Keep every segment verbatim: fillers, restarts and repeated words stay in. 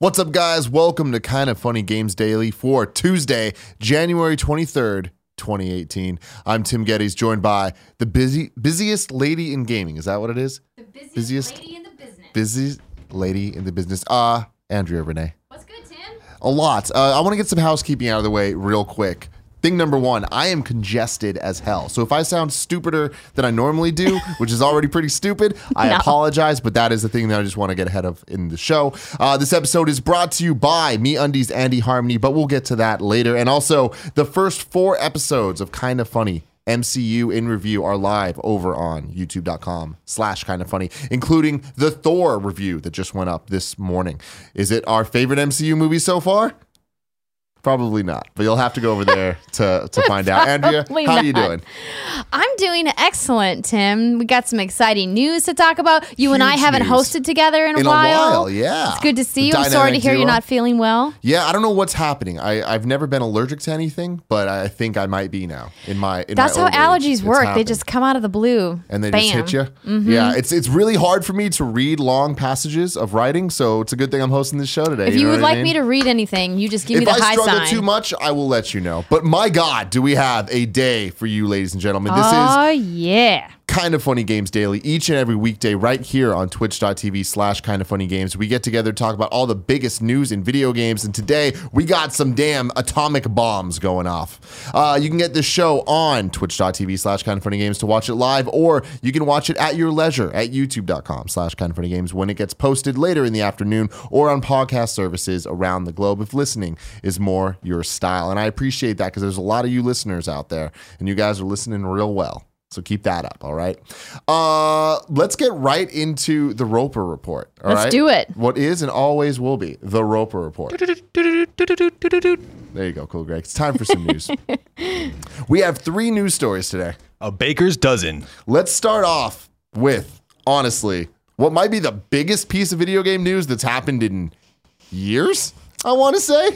What's up, guys? Welcome to Kind of Funny Games Daily for Tuesday, January twenty-third, twenty eighteen. I'm Tim Geddes, joined by the busy busiest lady in gaming. Is that what it is? The busiest, busiest lady in the business. Busiest lady in the business. Uh, Andrea Renee. What's good, Tim? A lot. Uh, I want to get some housekeeping out of the way real quick. Thing number one, I am congested as hell. So if I sound stupider than I normally do, which is already pretty stupid, I No. apologize, but that is the thing that I just want to get ahead of in the show. Uh, this episode is brought to you by MeUndies and eHarmony, but we'll get to that later. And also, the first four episodes of Kind of Funny M C U in review are live over on youtube.com slash kind of funny, including the Thor review that just went up this morning. Is it our favorite M C U movie so far? Probably not, but you'll have to go over there to, to find out. Andrea, how Probably are you not. doing? I'm doing excellent, Tim. We got some exciting news to talk about. You and I Huge haven't news. hosted together in a In while. a while, yeah. It's good to see you. The I'm sorry to dynamic hear you're duo. not feeling well. Yeah, I don't know what's happening. I, I've never been allergic to anything, but I think I might be now. In my in That's my how old age. allergies It's work. They happened. just come out of the blue. and they Bam. just hit you. Mm-hmm. Yeah, it's it's really hard for me to read long passages of writing, so it's a good thing I'm hosting this show today. If you know would what I like mean? me to read anything, you just give me If the I high struggle sign. too much, I will let you know. But my God, do we have a day for you, ladies and gentlemen? This is oh, yeah. Kind of Funny Games Daily, each and every weekday right here on twitch.tv slash kind of funny games. We get together to talk about all the biggest news in video games, and today we got some damn atomic bombs going off. Uh, you can get this show on twitch.tv slash kind of funny games to watch it live, or you can watch it at your leisure at youtube.com slash kind of funny games when it gets posted later in the afternoon, or on podcast services around the globe if listening is more your style. And I appreciate that because there's a lot of you listeners out there, and you guys are listening real well. So keep that up, all right? Uh, let's get right into the Roper Report, all Let's right? do it. What is and always will be the Roper Report. There you go, cool, Greg. It's time for some news. We have three news stories today. A baker's dozen. Let's start off with, honestly, what might be the biggest piece of video game news that's happened in years, I want to say.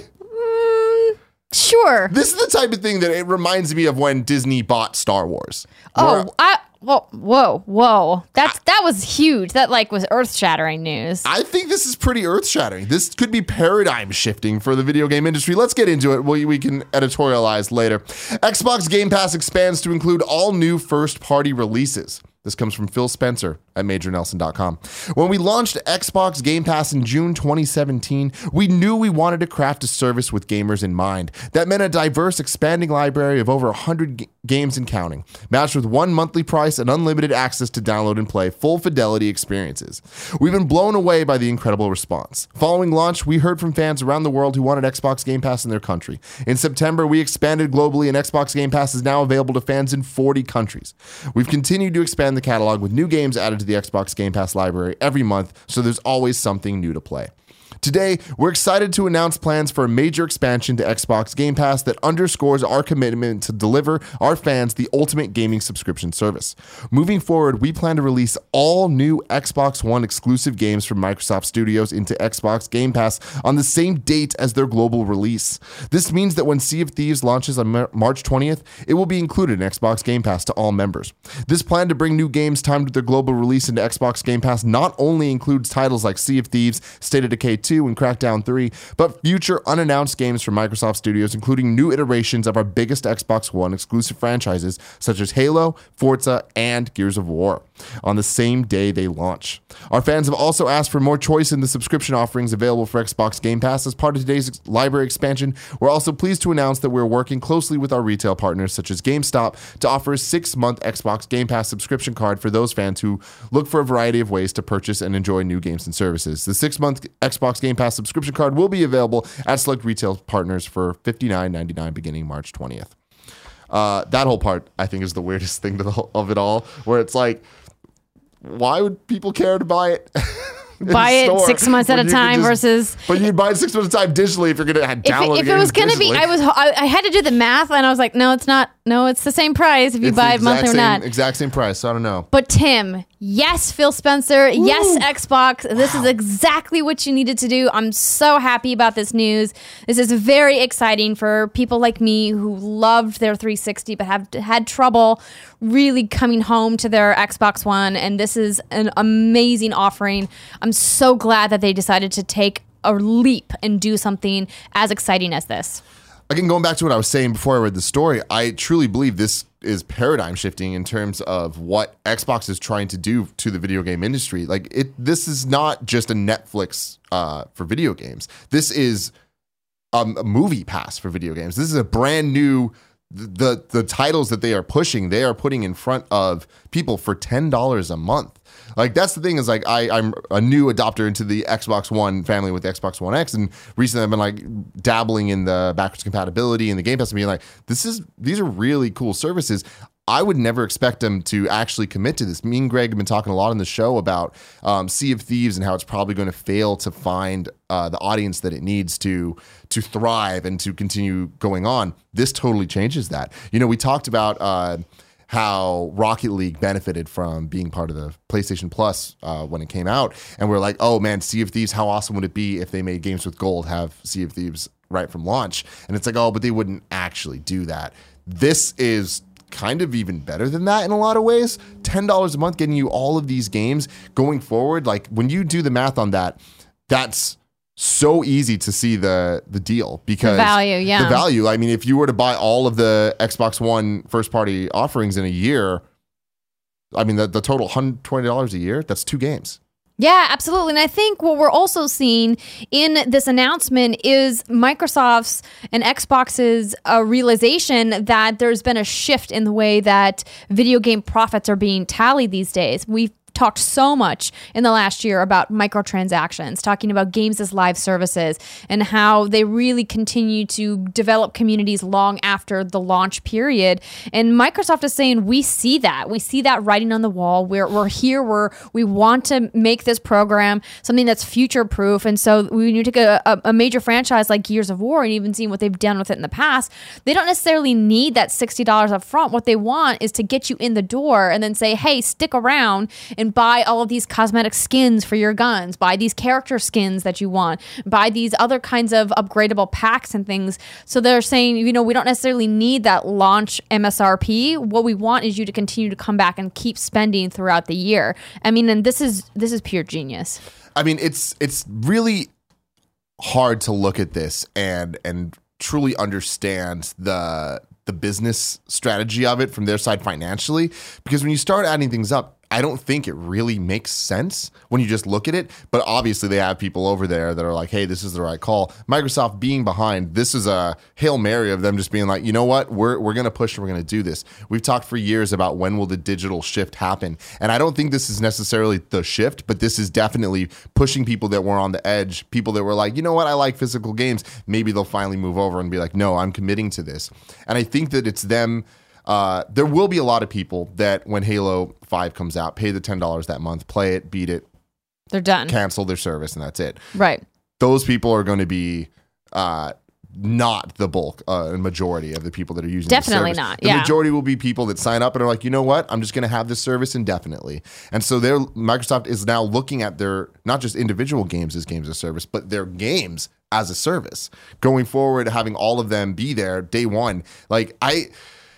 Sure. This is the type of thing that it reminds me of when Disney bought Star Wars. where- Oh, I whoa, whoa, whoa. That's that was huge. That like was earth-shattering news. I think this is pretty earth-shattering. This could be paradigm shifting for the video game industry. Let's get into it. We, we can editorialize later. Xbox Game Pass expands to include all new first-party releases. This comes from Phil Spencer at major nelson dot com. When we launched Xbox Game Pass in June twenty seventeen, we knew we wanted to craft a service with gamers in mind. That meant a diverse, expanding library of over one hundred g- games and counting, matched with one monthly price and unlimited access to download and play full fidelity experiences. We've been blown away by the incredible response. Following launch, we heard from fans around the world who wanted Xbox Game Pass in their country. In September, we expanded globally, and Xbox Game Pass is now available to fans in forty countries. We've continued to expand the catalog with new games added to the Xbox Game Pass library every month, so there's always something new to play. Today, we're excited to announce plans for a major expansion to Xbox Game Pass that underscores our commitment to deliver our fans the ultimate gaming subscription service. Moving forward, we plan to release all new Xbox One exclusive games from Microsoft Studios into Xbox Game Pass on the same date as their global release. This means that when Sea of Thieves launches on Mar- March twentieth, it will be included in Xbox Game Pass to all members. This plan to bring new games timed with their global release into Xbox Game Pass not only includes titles like Sea of Thieves, State of Decay two, and Crackdown three, but future unannounced games from Microsoft Studios, including new iterations of our biggest Xbox One exclusive franchises such as Halo, Forza, and Gears of War on the same day they launch. Our fans have also asked for more choice in the subscription offerings available for Xbox Game Pass. As part of today's ex- library expansion, we're also pleased to announce that we're working closely with our retail partners such as GameStop to offer a six-month Xbox Game Pass subscription card for those fans who look for a variety of ways to purchase and enjoy new games and services. The six-month Xbox Game Pass subscription card will be available at select retail partners for fifty-nine ninety-nine beginning March twentieth. Uh, that whole part, I think, is the weirdest thing to the whole, of it all, where it's like, why would people care to buy it? Buy it store six months at when a you could time just- versus. But you'd buy it six months at a time digitally if you're gonna have If download it, if it was games gonna be, digitally. I was, I, I had to do the math, and I was like, no, it's not. No, it's the same price if you It's the buy it exact monthly or same, not. exact same price. So I don't know. But Tim, yes, Phil Spencer, yes, Xbox. This is exactly what you needed to do. I'm so happy about this news. This is very exciting for people like me who loved their three sixty but have had trouble really coming home to their Xbox One. And this is an amazing offering. I'm so glad that they decided to take a leap and do something as exciting as this. Again, going back to what I was saying before I read the story, I truly believe this is paradigm shifting in terms of what Xbox is trying to do to the video game industry. Like it, this is not just a Netflix uh, for video games. This is um, a movie pass for video games. This is a brand new, the the titles that they are pushing, they are putting in front of people for ten dollars a month. Like that's the thing is like I, I'm a new adopter into the Xbox One family with the Xbox One X, and recently I've been like dabbling in the backwards compatibility and the Game Pass and being like, this is these are really cool services. I would never expect them to actually commit to this. Me and Greg have been talking a lot on the show about um, Sea of Thieves and how it's probably going to fail to find uh, the audience that it needs to to thrive and to continue going on. This totally changes that. You know, we talked about uh, how Rocket League benefited from being part of the PlayStation Plus uh, when it came out. And we're like, oh man, Sea of Thieves, how awesome would it be if they made Games with Gold have Sea of Thieves right from launch? And it's like, oh, but they wouldn't actually do that. This is kind of even better than that in a lot of ways. ten dollars a month getting you all of these games going forward. Like when you do the math on that, that's so easy to see the the deal because the value, yeah. The value. I mean, if you were to buy all of the Xbox One first party offerings in a year, I mean, the, the total one hundred twenty dollars a year, that's two games. Yeah, absolutely. And I think what we're also seeing in this announcement is Microsoft's and Xbox's uh, realization that there's been a shift in the way that video game profits are being tallied these days. We've talked so much in the last year about microtransactions, talking about games as live services and how they really continue to develop communities long after the launch period. And Microsoft is saying, we see that. We see that writing on the wall. We're, we're here. We're, we want to make this program something that's future-proof. And so when you take a, a, a major franchise like Gears of War and even seeing what they've done with it in the past, they don't necessarily need that sixty dollars up front. What they want is to get you in the door and then say, hey, stick around and buy all of these cosmetic skins for your guns, buy these character skins that you want, buy these other kinds of upgradable packs and things. So they're saying, you know, we don't necessarily need that launch M S R P. What we want is you to continue to come back and keep spending throughout the year. I mean, and this is this is pure genius. I mean, it's it's really hard to look at this and and truly understand the the business strategy of it from their side financially, because when you start adding things up, I don't think it really makes sense when you just look at it. But obviously they have people over there that are like, hey, this is the right call. Microsoft being behind, this is a Hail Mary of them just being like, you know what, we're we're going to push and we're going to do this. We've talked for years about when will the digital shift happen. And I don't think this is necessarily the shift, but this is definitely pushing people that were on the edge, people that were like, you know what, I like physical games. Maybe they'll finally move over and be like, no, I'm committing to this. And I think that it's them. Uh, there will be a lot of people that when Halo five comes out, pay the ten dollars that month, play it, beat it. They're done. Cancel their service, and that's it. Right. Those people are going to be uh, not the bulk uh, and majority of the people that are using Definitely the service. not, The yeah. majority will be people that sign up and are like, you know what? I'm just going to have this service indefinitely. And so their Microsoft is now looking at their, not just individual games as games as service, but their games as a service. Going forward, having all of them be there day one. Like, I...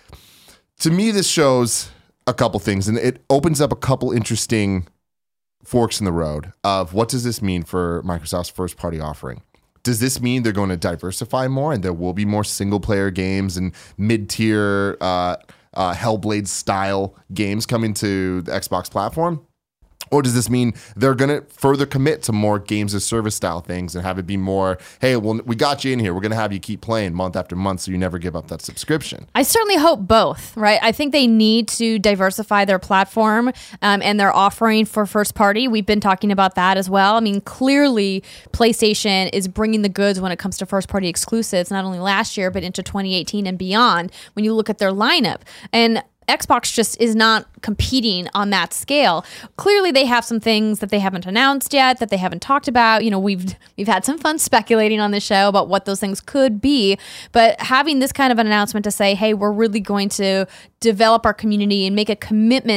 To me, this shows a couple things, and it opens up a couple interesting forks in the road of what does this mean for Microsoft's first-party offering. Does this mean they're going to diversify more and there will be more single-player games and mid-tier uh, uh, Hellblade-style games coming to the Xbox platform? Or does this mean they're going to further commit to more games as service style things and have it be more, hey, well, we got you in here. We're going to have you keep playing month after month so you never give up that subscription. I certainly hope both, right? I think they need to diversify their platform um, and their offering for first party. We've been talking about that as well. I mean, clearly PlayStation is bringing the goods when it comes to first party exclusives, not only last year, but into twenty eighteen and beyond when you look at their lineup. And Xbox just is not competing on that scale. Clearly, they have some things that they haven't announced yet, that they haven't talked about. You know, we've we've had some fun speculating on the show about what those things could be. But having this kind of an announcement to say, hey, we're really going to develop our community and make a commitment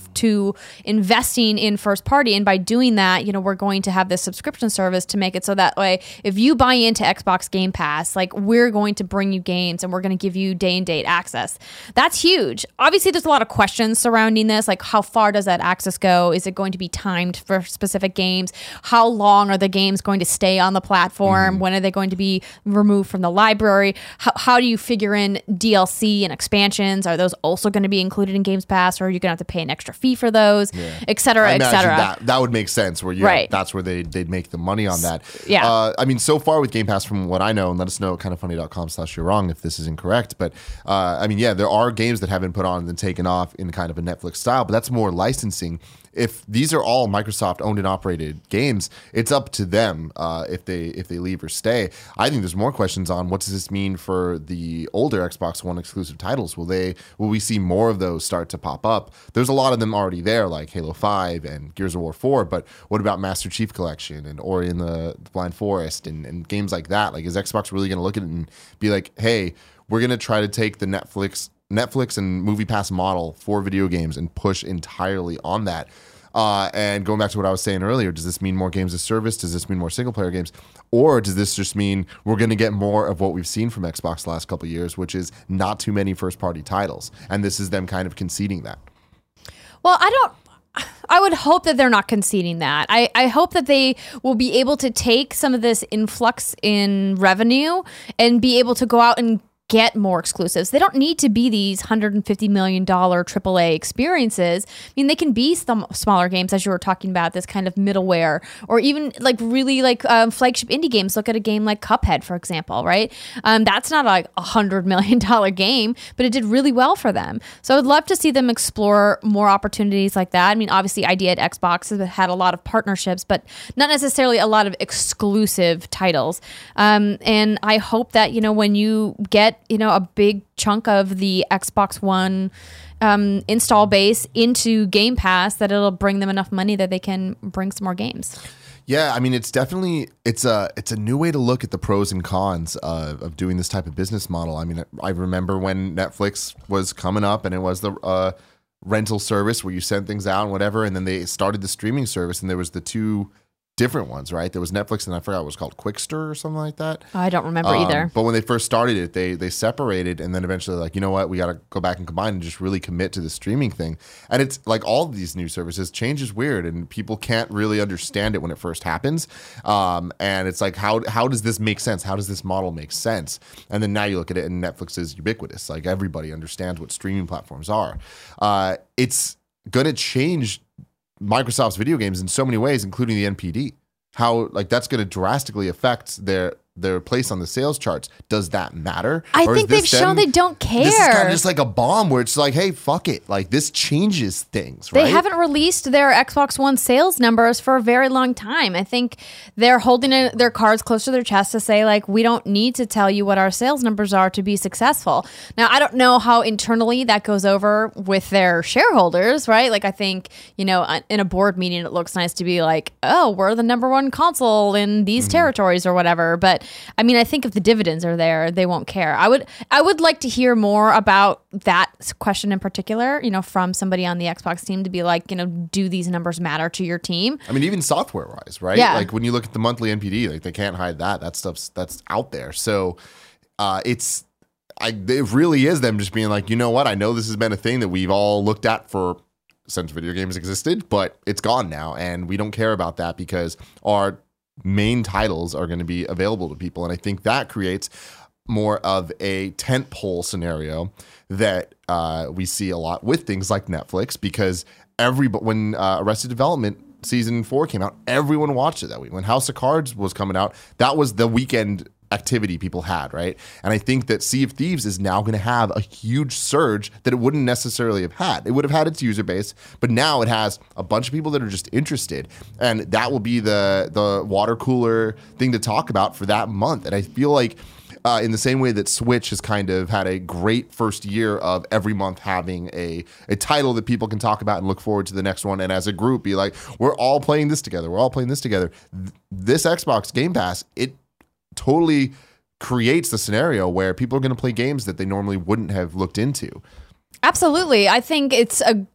to investing in first party. And by doing that, you know, we're going to have this subscription service to make it so that way, if you buy into Xbox Game Pass, like we're going to bring you games and we're going to give you day and date access. That's huge. Obviously, there's a lot of questions surrounding this. Like, how far does that access go? Is it going to be timed for specific games? How long are the games going to stay on the platform? Mm-hmm. When are they going to be removed from the library? How, how do you figure in D L C and expansions? Are those also going to be included in Games Pass, or are you going to have to pay an extra fee for those, yeah. et cetera, et cetera? That, that would make sense. Where yeah, right. that's where they, they'd make the money on that. Yeah. Uh, I mean, so far with Game Pass, from what I know, and let us know at kind of funny dot com slash you're wrong if this is incorrect, but uh, I mean, yeah, there are games that have been put on and taken off in kind of a Netflix style, but that's more licensing. If these are all Microsoft owned and operated games, it's up to them uh, if they if they leave or stay. I think there's more questions on what does this mean for the older Xbox One exclusive titles. Will they will we see more of those start to pop up? There's a lot of them already there, like Halo five and Gears of War four. But what about Master Chief Collection and Ori and the Blind Forest and, and games like that? Like, is Xbox really going to look at it and be like, hey, we're going to try to take the Netflix Netflix and Movie Pass model for video games and push entirely on that? Uh, and going back to what I was saying earlier, does this mean more games as service? Does this mean more single player games? Or does this just mean we're going to get more of what we've seen from Xbox the last couple of years, which is not too many first party titles? And this is them kind of conceding that. Well, I don't. I would hope that they're not conceding that. I, I hope that they will be able to take some of this influx in revenue and be able to go out and get more exclusives. They don't need to be these one hundred fifty million dollars triple A experiences. I mean, they can be some smaller games, as you were talking about, this kind of middleware, or even like really like um, flagship indie games. Look at a game like Cuphead, for example, right? Um, that's not like a one hundred million dollars game, but it did really well for them. So I would love to see them explore more opportunities like that. I mean, obviously, Idea at Xbox has had a lot of partnerships, but not necessarily a lot of exclusive titles. Um, and I hope that, you know, when you get you know, a big chunk of the Xbox One um, install base into Game Pass, that it'll bring them enough money that they can bring some more games. Yeah, I mean, it's definitely it's a it's a new way to look at the pros and cons uh, of doing this type of business model. I mean, I remember when Netflix was coming up and it was the uh, rental service where you send things out and whatever, and then they started the streaming service, and there was the two different ones, right? There was Netflix, and I forgot what it was called, Quickster or something like that. I don't remember um, either. But when they first started it, they they separated, and then eventually like, you know what, we got to go back and combine and just really commit to the streaming thing. And it's like all of these new services, change is weird, and people can't really understand it when it first happens. Um, and it's like, how how does this make sense? How does this model make sense? And then now you look at it, and Netflix is ubiquitous. Like, everybody understands what streaming platforms are. Uh, it's going to change Microsoft's video games in so many ways, including the N P D. How, like, that's going to drastically affect their their place on the sales charts. Does that matter? I or think they've shown they don't care. This is kind of just like a bomb where it's like, hey, fuck it. Like, this changes things, right? They haven't released their Xbox One sales numbers for a very long time. I think they're holding a, their cards close to their chest to say, like, we don't need to tell you what our sales numbers are to be successful. Now, I don't know how internally that goes over with their shareholders, right? Like, I think, you know, in a board meeting, it looks nice to be like, oh, we're the number one console in these mm-hmm. territories or whatever. But I mean, I think if the dividends are there, they won't care. I would I would like to hear more about that question in particular, you know, from somebody on the Xbox team to be like, you know, do these numbers matter to your team? I mean, even software wise, right? Yeah. Like, when you look at the monthly N P D, like, they can't hide that. That stuff's that's out there. So uh, it's I it really is them just being like, you know what? I know this has been a thing that we've all looked at for since video games existed, but it's gone now, and we don't care about that because our main titles are going to be available to people. And I think that creates more of a tentpole scenario that uh, we see a lot with things like Netflix, because every when uh, Arrested Development season four came out, everyone watched it that week. When House of Cards was coming out, that was the weekend activity people had, right? And I think that Sea of Thieves is now going to have a huge surge that it wouldn't necessarily have had. It would have had its user base, but now it has a bunch of people that are just interested, and that will be the the water cooler thing to talk about for that month. And I feel like uh, in the same way that Switch has kind of had a great first year of every month having a, a title that people can talk about and look forward to the next one, and as a group be like, we're all playing this together, we're all playing this together. Th- this Xbox Game Pass, it totally creates the scenario where people are going to play games that they normally wouldn't have looked into. Absolutely. I think it's a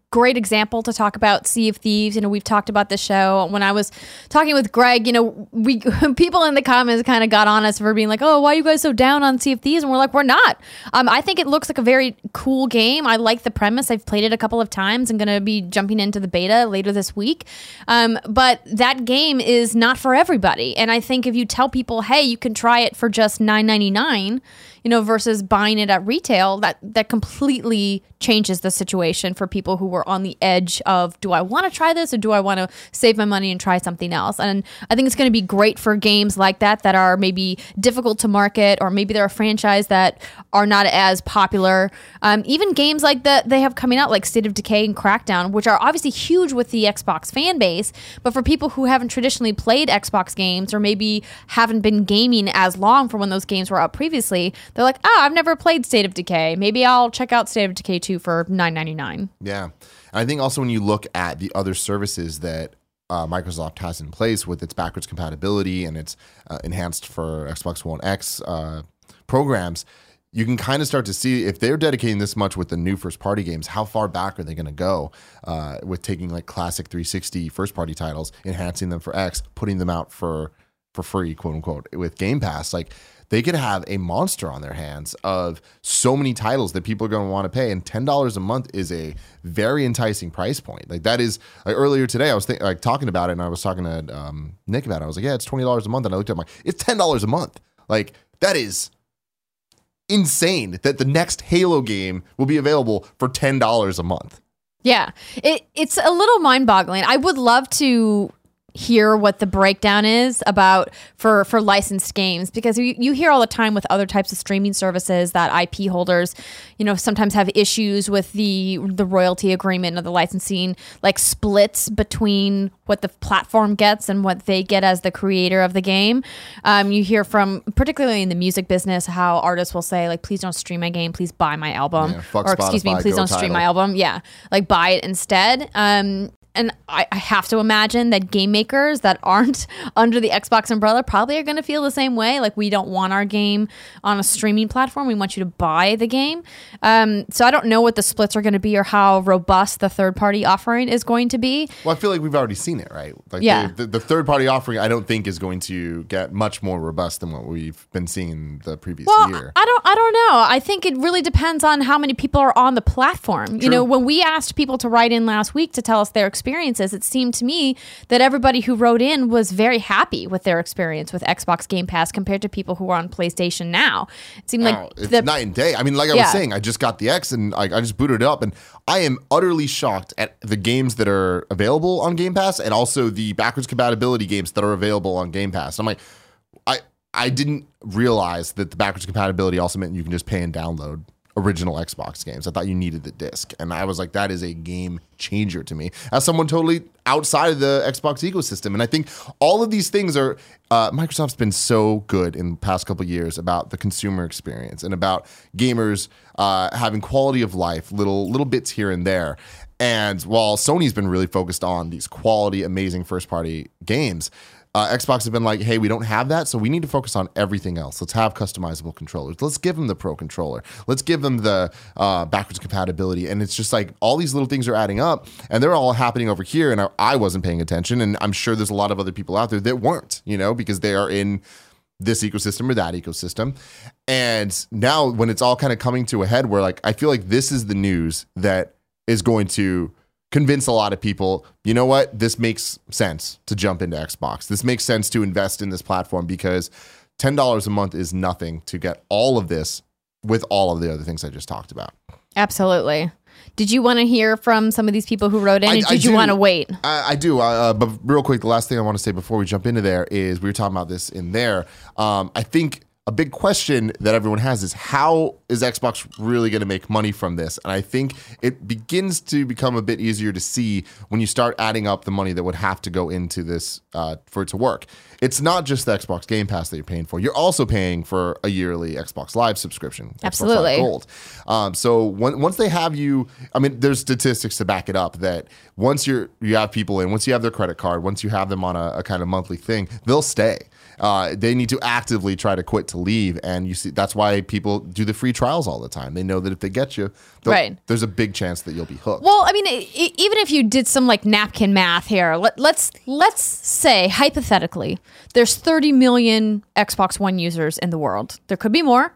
great example to talk about Sea of Thieves. You know, we've talked about the show. When I was talking with Greg, you know, we people in the comments kind of got on us for being like, oh, why are you guys so down on Sea of Thieves? And we're like, we're not. Um, I think it looks like a very cool game. I like the premise. I've played it a couple of times. I'm going to be jumping into the beta later this week. Um, but that game is not for everybody. And I think if you tell people, hey, you can try it for just nine ninety-nine, you know, versus buying it at retail, that that completely changes the situation for people who were on the edge of, do I want to try this or do I want to save my money and try something else? And I think it's going to be great for games like that that are maybe difficult to market, or maybe they're a franchise that are not as popular. Um, even games like that they have coming out, like State of Decay and Crackdown, which are obviously huge with the Xbox fan base, but for people who haven't traditionally played Xbox games, or maybe haven't been gaming as long for when those games were out previously, they're like, oh, I've never played State of Decay. Maybe I'll check out State of Decay two for nine ninety-nine. Yeah. And I think also when you look at the other services that uh, Microsoft has in place with its backwards compatibility and its uh, enhanced for Xbox One X uh, programs, you can kind of start to see if they're dedicating this much with the new first-party games, how far back are they going to go uh, with taking like classic three sixty first-party titles, enhancing them for X, putting them out for for free, quote unquote, with Game Pass. Like, they could have a monster on their hands of so many titles that people are going to want to pay. And ten dollars a month is a very enticing price point. Like, that is, like, earlier today, I was think, like talking about it, and I was talking to um, Nick about it. I was like, yeah, it's twenty dollars a month. And I looked at my, it's ten dollars a month. Like, that is insane that the next Halo game will be available for ten dollars a month. Yeah, it, it's a little mind-boggling. I would love to hear what the breakdown is about for for licensed games, because you, you hear all the time with other types of streaming services that I P holders, you know, sometimes have issues with the the royalty agreement or the licensing, like splits between what the platform gets and what they get as the creator of the game. Um, you hear from, particularly in the music business, how artists will say, like, please don't stream my game, please buy my album. Yeah, fuck or excuse Spotify, me, please go don't stream title. my album. Yeah, like, buy it instead. Um, And I, I have to imagine that game makers that aren't under the Xbox umbrella probably are going to feel the same way. Like, we don't want our game on a streaming platform. We want you to buy the game. Um, so I don't know what the splits are going to be or how robust the third-party offering is going to be. Well, I feel like we've already seen it, right? Like, Yeah. The, the, the third-party offering, I don't think, is going to get much more robust than what we've been seeing the previous Well, year. I don't, I don't know. I think it really depends on how many people are on the platform. You True. know, when we asked people to write in last week to tell us their experiences, it seemed to me that everybody who wrote in was very happy with their experience with Xbox Game Pass compared to people who are on PlayStation now. It seemed like Oh, it's the, night and day. I mean, like I Yeah. was saying, I just got the X and I, I just booted it up, and I am utterly shocked at the games that are available on Game Pass and also the backwards compatibility games that are available on Game Pass. I'm like, I I didn't realize that the backwards compatibility also meant you can just pay and download original Xbox games. I thought you needed the disc, and I was like, that is a game changer to me as someone totally outside of the Xbox ecosystem. And I think all of these things are uh, Microsoft's been so good in the past couple of years about the consumer experience and about gamers uh, having quality of life, little little bits here and there. And while Sony's been really focused on these quality, amazing first party games, Uh, Xbox has been like, hey, we don't have that, so we need to focus on everything else. Let's have customizable controllers. Let's give them the Pro controller. Let's give them the uh, backwards compatibility. And it's just like all these little things are adding up, and they're all happening over here, and I, I wasn't paying attention, and I'm sure there's a lot of other people out there that weren't, you know, because they are in this ecosystem or that ecosystem. And now when it's all kind of coming to a head where, like, I feel like this is the news that is going to convince a lot of people, you know what, this makes sense to jump into Xbox. This makes sense to invest in this platform because ten dollars a month is nothing to get all of this with all of the other things I just talked about. Absolutely. Did you want to hear from some of these people who wrote in, I- or did I you do. want to wait? I, I do, uh, but real quick, the last thing I want to say before we jump into there is we were talking about this in there. Um, I think a big question that everyone has is, how is Xbox really going to make money from this? And I think it begins to become a bit easier to see when you start adding up the money that would have to go into this uh, for it to work. It's not just the Xbox Game Pass that you're paying for. You're also paying for a yearly Xbox Live subscription. Absolutely. Xbox Live Gold. Um, so when, once they have you, I mean, there's statistics to back it up that once you're you have people in, once you have their credit card, once you have them on a, a kind of monthly thing, they'll stay. Uh, they need to actively try to quit to leave, and you see that's why people do the free trials all the time. They know that if they get you, right. there's a big chance that you'll be hooked. Well, I mean, I- I- even if you did some like napkin math here, let, let's let's say hypothetically, there's thirty million Xbox One users in the world. There could be more.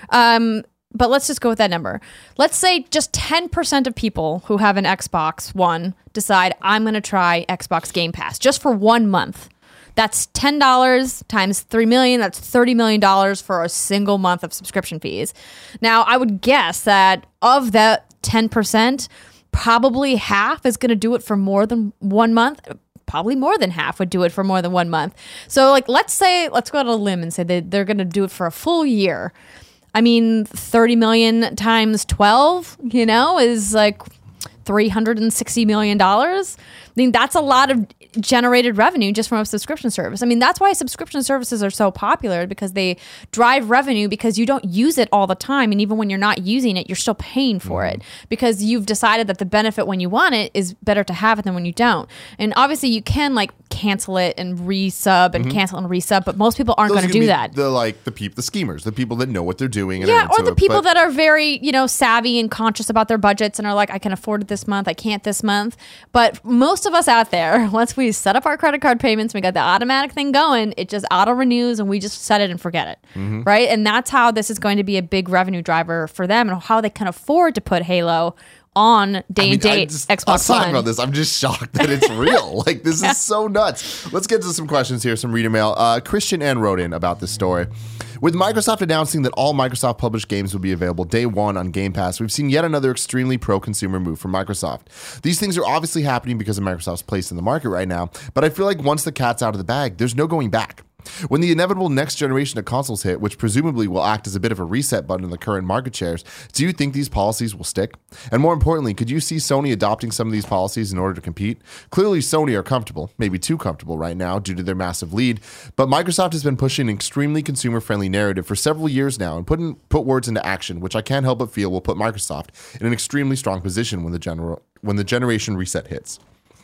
Um, But let's just go with that number. Let's say just ten percent of people who have an Xbox One decide, I'm going to try Xbox Game Pass just for one month. That's ten dollars times three million. That's thirty million dollars for a single month of subscription fees. Now, I would guess that of that ten percent, probably half is going to do it for more than one month. Probably more than half would do it for more than one month. So, like, let's say, let's go out on a limb and say that they're going to do it for a full year. I mean, thirty million times twelve, you know, is like three hundred sixty million dollars. I mean, that's a lot of generated revenue just from a subscription service. I mean, that's why subscription services are so popular, because they drive revenue because you don't use it all the time. And even when you're not using it, you're still paying for mm-hmm. it because you've decided that the benefit when you want it is better to have it than when you don't. And obviously you can like cancel it and resub and mm-hmm. cancel and resub, but most people aren't going to do that. The like the people, the schemers, the people that know what they're doing. And yeah, or the it, people but- that are very, you know, savvy and conscious about their budgets and are like, I can afford it this month, I can't this month. But most of us out there, once we set up our credit card payments, we got the automatic thing going, it just auto renews and we just set it and forget it, mm-hmm. right? And that's how this is going to be a big revenue driver for them and how they can afford to put Halo on day I mean, and date just, Xbox One. I was talking about this. I'm just shocked that it's real. Like, this yeah. is so nuts. Let's get to some questions here, some reader mail. Uh, Christian N wrote in about this story. With Microsoft announcing that all Microsoft published games will be available day one on Game Pass, we've seen yet another extremely pro-consumer move from Microsoft. These things are obviously happening because of Microsoft's place in the market right now, but I feel like once the cat's out of the bag, there's no going back. When the inevitable next generation of consoles hit, which presumably will act as a bit of a reset button in the current market shares, do you think these policies will stick? And more importantly, could you see Sony adopting some of these policies in order to compete? Clearly, Sony are comfortable, maybe too comfortable right now due to their massive lead, but Microsoft has been pushing an extremely consumer-friendly narrative for several years now and putting, put words into action, which I can't help but feel will put Microsoft in an extremely strong position when the, general, when the generation reset hits.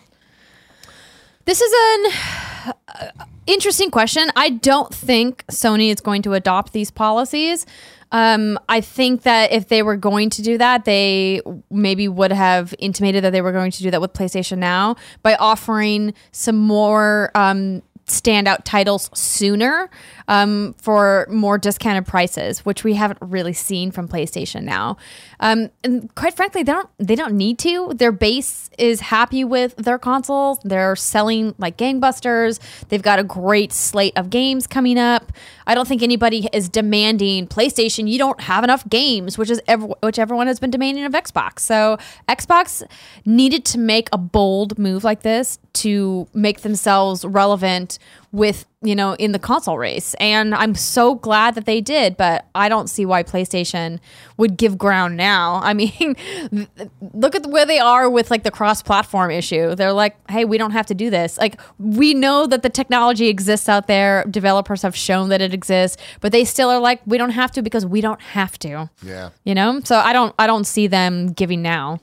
This is an uh, interesting question. I don't think Sony is going to adopt these policies. Um, I think that if they were going to do that, they maybe would have intimated that they were going to do that with PlayStation Now by offering some more um, standout titles sooner um, for more discounted prices, which we haven't really seen from PlayStation Now. Um, and quite frankly, they don't they don't need to. Their base is happy with their consoles. They're selling like gangbusters. They've got a great slate of games coming up. I don't think anybody is demanding PlayStation, you don't have enough games, which is ev- which everyone has been demanding of Xbox. So Xbox needed to make a bold move like this to make themselves relevant with, you know, in the console race. And I'm so glad that they did, but I don't see why PlayStation would give ground now. I mean, look at where they are with like the cross-platform issue. They're like, hey, we don't have to do this. Like, we know that the technology exists out there. Developers have shown that it exists, but they still are like, we don't have to because we don't have to. Yeah. You know? So I don't I don't see them giving now.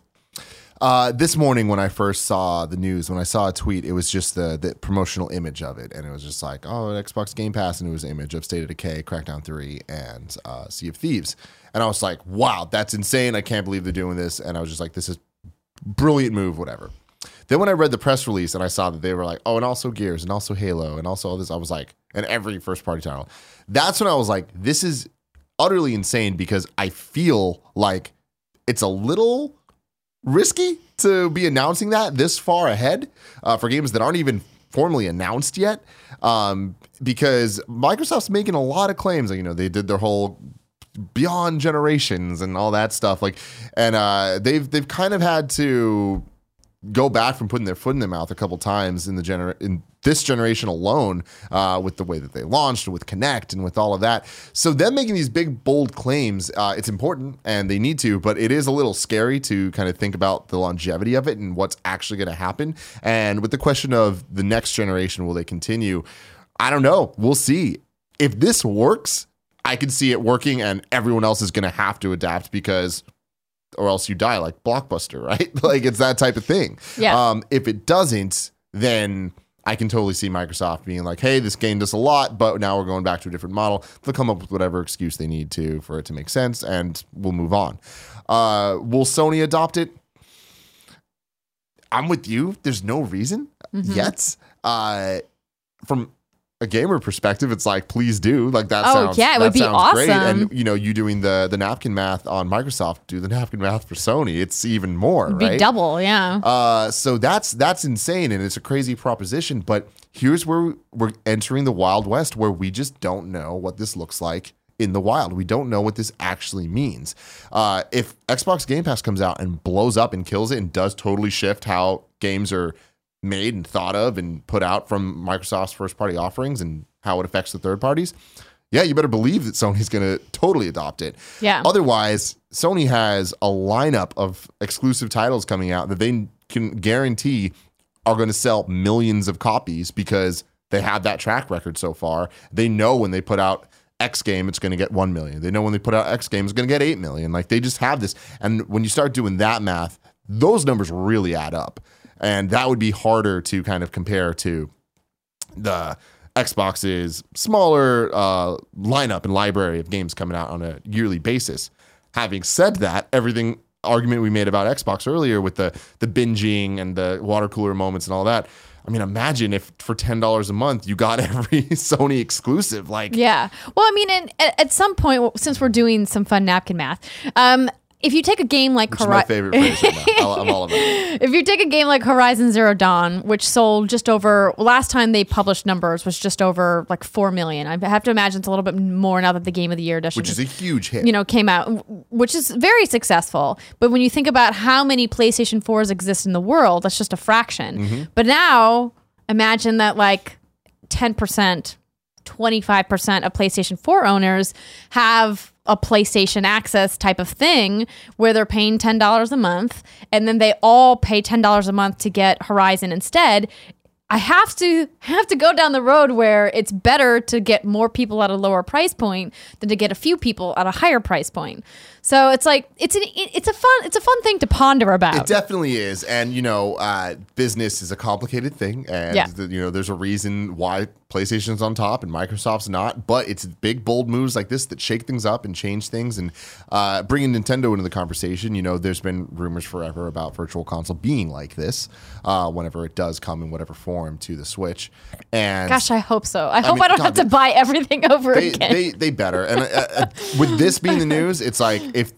Uh, this morning when I first saw the news, when I saw a tweet, it was just the, the promotional image of it. And it was just like, oh, Xbox Game Pass. And it was an image of State of Decay, Crackdown three, and uh, Sea of Thieves. And I was like, wow, that's insane. I can't believe they're doing this. And I was just like, this is brilliant move, whatever. Then when I read the press release and I saw that they were like, oh, and also Gears and also Halo and also all this, I was like, and every first party title. That's when I was like, this is utterly insane because I feel like it's a little risky to be announcing that this far ahead uh, for games that aren't even formally announced yet, um, because Microsoft's making a lot of claims. Like, you know, they did their whole beyond generations and all that stuff. Like, and uh, they've they've kind of had to go back from putting their foot in their mouth a couple times in the gener- in this generation alone, uh, with the way that they launched, with Kinect and with all of that. So them making these big, bold claims, uh, it's important and they need to, but it is a little scary to kind of think about the longevity of it and what's actually going to happen. And with the question of the next generation, will they continue? I don't know. We'll see. If this works, I can see it working and everyone else is going to have to adapt because or else you die, like Blockbuster, right? Like, it's that type of thing. Yeah. Um, if it doesn't, then I can totally see Microsoft being like, hey, this game does a lot, but now we're going back to a different model. They'll come up with whatever excuse they need to for it to make sense, and we'll move on. Uh, will Sony adopt it? I'm with you. There's no reason mm-hmm. yet. Uh, from a gamer perspective, it's like, please do. Like that oh, sounds yeah, it that would be sounds awesome. great. And you know, you doing the the napkin math on Microsoft, do the napkin math for Sony. It's even more, It'd right? Be double, yeah. Uh, so that's that's insane, and it's a crazy proposition. But here's where we're entering the Wild West, where we just don't know what this looks like in the wild. We don't know what this actually means. Uh, if Xbox Game Pass comes out and blows up and kills it and does totally shift how games are made and thought of and put out from Microsoft's first party offerings and how it affects the third parties, yeah, you better believe that Sony's going to totally adopt it. Yeah. Otherwise, Sony has a lineup of exclusive titles coming out that they can guarantee are going to sell millions of copies because they have that track record so far. They know when they put out X game, it's going to get one million. They know when they put out X game, it's going to get eight million. Like they just have this. And when you start doing that math, those numbers really add up. And that would be harder to kind of compare to the Xbox's smaller uh, lineup and library of games coming out on a yearly basis. Having said that, everything argument we made about Xbox earlier with the the binging and the water cooler moments and all that, I mean, imagine if for ten dollars a month you got every Sony exclusive. Like, yeah. Well, I mean, and at, at some point, since we're doing some fun napkin math, um, if you take a game like which is my favorite phrase right now. I'm all about it. If you take a game like Horizon Zero Dawn, which sold just over, last time they published numbers was just over like four million. I have to imagine it's a little bit more now that the Game of the Year edition, which is a huge hit, you know, came out, which is very successful. But when you think about how many PlayStation fours exist in the world, that's just a fraction. Mm-hmm. But now imagine that like ten percent, twenty-five percent of PlayStation four owners have a PlayStation Access type of thing where they're paying ten dollars a month and then they all pay ten dollars a month to get Horizon instead. I have to have to go down the road where it's better to get more people at a lower price point than to get a few people at a higher price point. So it's like it's an it's a fun it's a fun thing to ponder about. It definitely is, and you know, uh, business is a complicated thing, and yeah. the, you know, there's a reason why PlayStation's on top and Microsoft's not. But it's big, bold moves like this that shake things up and change things, and uh, bringing Nintendo into the conversation. You know, there's been rumors forever about Virtual Console being like this uh, whenever it does come in whatever form to the Switch. And gosh, I hope so. I hope I, mean, I don't God, have to buy everything over they, again. They they better. And uh, uh, with this being the news, it's like if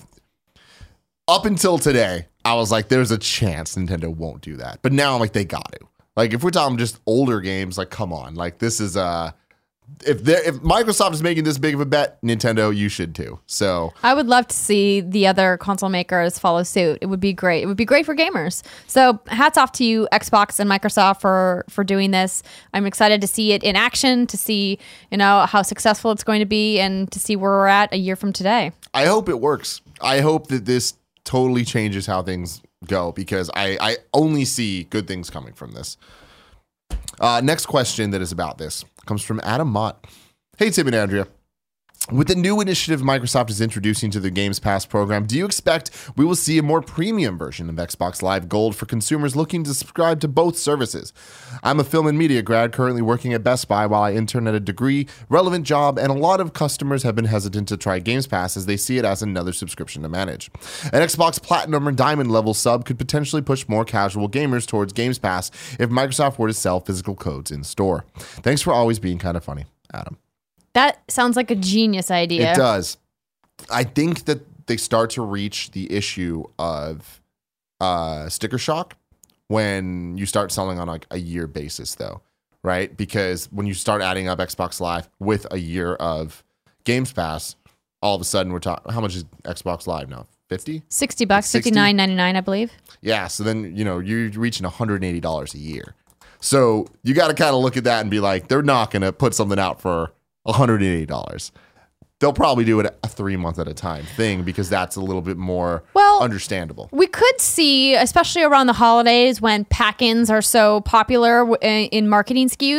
up until today, I was like, there's a chance Nintendo won't do that. But now I'm like, they got to. Like, if we're talking just older games, like, come on. Like, this is uh if they if Microsoft is making this big of a bet, Nintendo, you should too. So I would love to see the other console makers follow suit. It would be great. It would be great for gamers. So hats off to you, Xbox and Microsoft, for for doing this. I'm excited to see it in action, to see, you know, how successful it's going to be, and to see where we're at a year from today. I hope it works. I hope that this totally changes how things go, because I, I only see good things coming from this. Uh, next question that is about this comes from Adam Mott. Hey, Tim and Andrea. With the new initiative Microsoft is introducing to the Games Pass program, do you expect we will see a more premium version of Xbox Live Gold for consumers looking to subscribe to both services? I'm a film and media grad currently working at Best Buy while I intern at a degree, relevant job, and a lot of customers have been hesitant to try Games Pass as they see it as another subscription to manage. An Xbox Platinum or Diamond level sub could potentially push more casual gamers towards Games Pass if Microsoft were to sell physical codes in store. Thanks for always being kind of funny, Adam. That sounds like a genius idea. It does. I think that they start to reach the issue of uh, sticker shock when you start selling on like a year basis, though, right? Because when you start adding up Xbox Live with a year of Games Pass, all of a sudden we're talking, how much is Xbox Live now? fifty? sixty bucks, fifty-nine ninety-nine, I believe. Yeah, so then, you know, you're reaching one hundred eighty dollars a year. So you got to kind of look at that and be like, they're not going to put something out for one hundred eighty dollars. They'll probably do it a three month at a time thing because that's a little bit more well, understandable. We could see, especially around the holidays when pack-ins are so popular in marketing S K Us,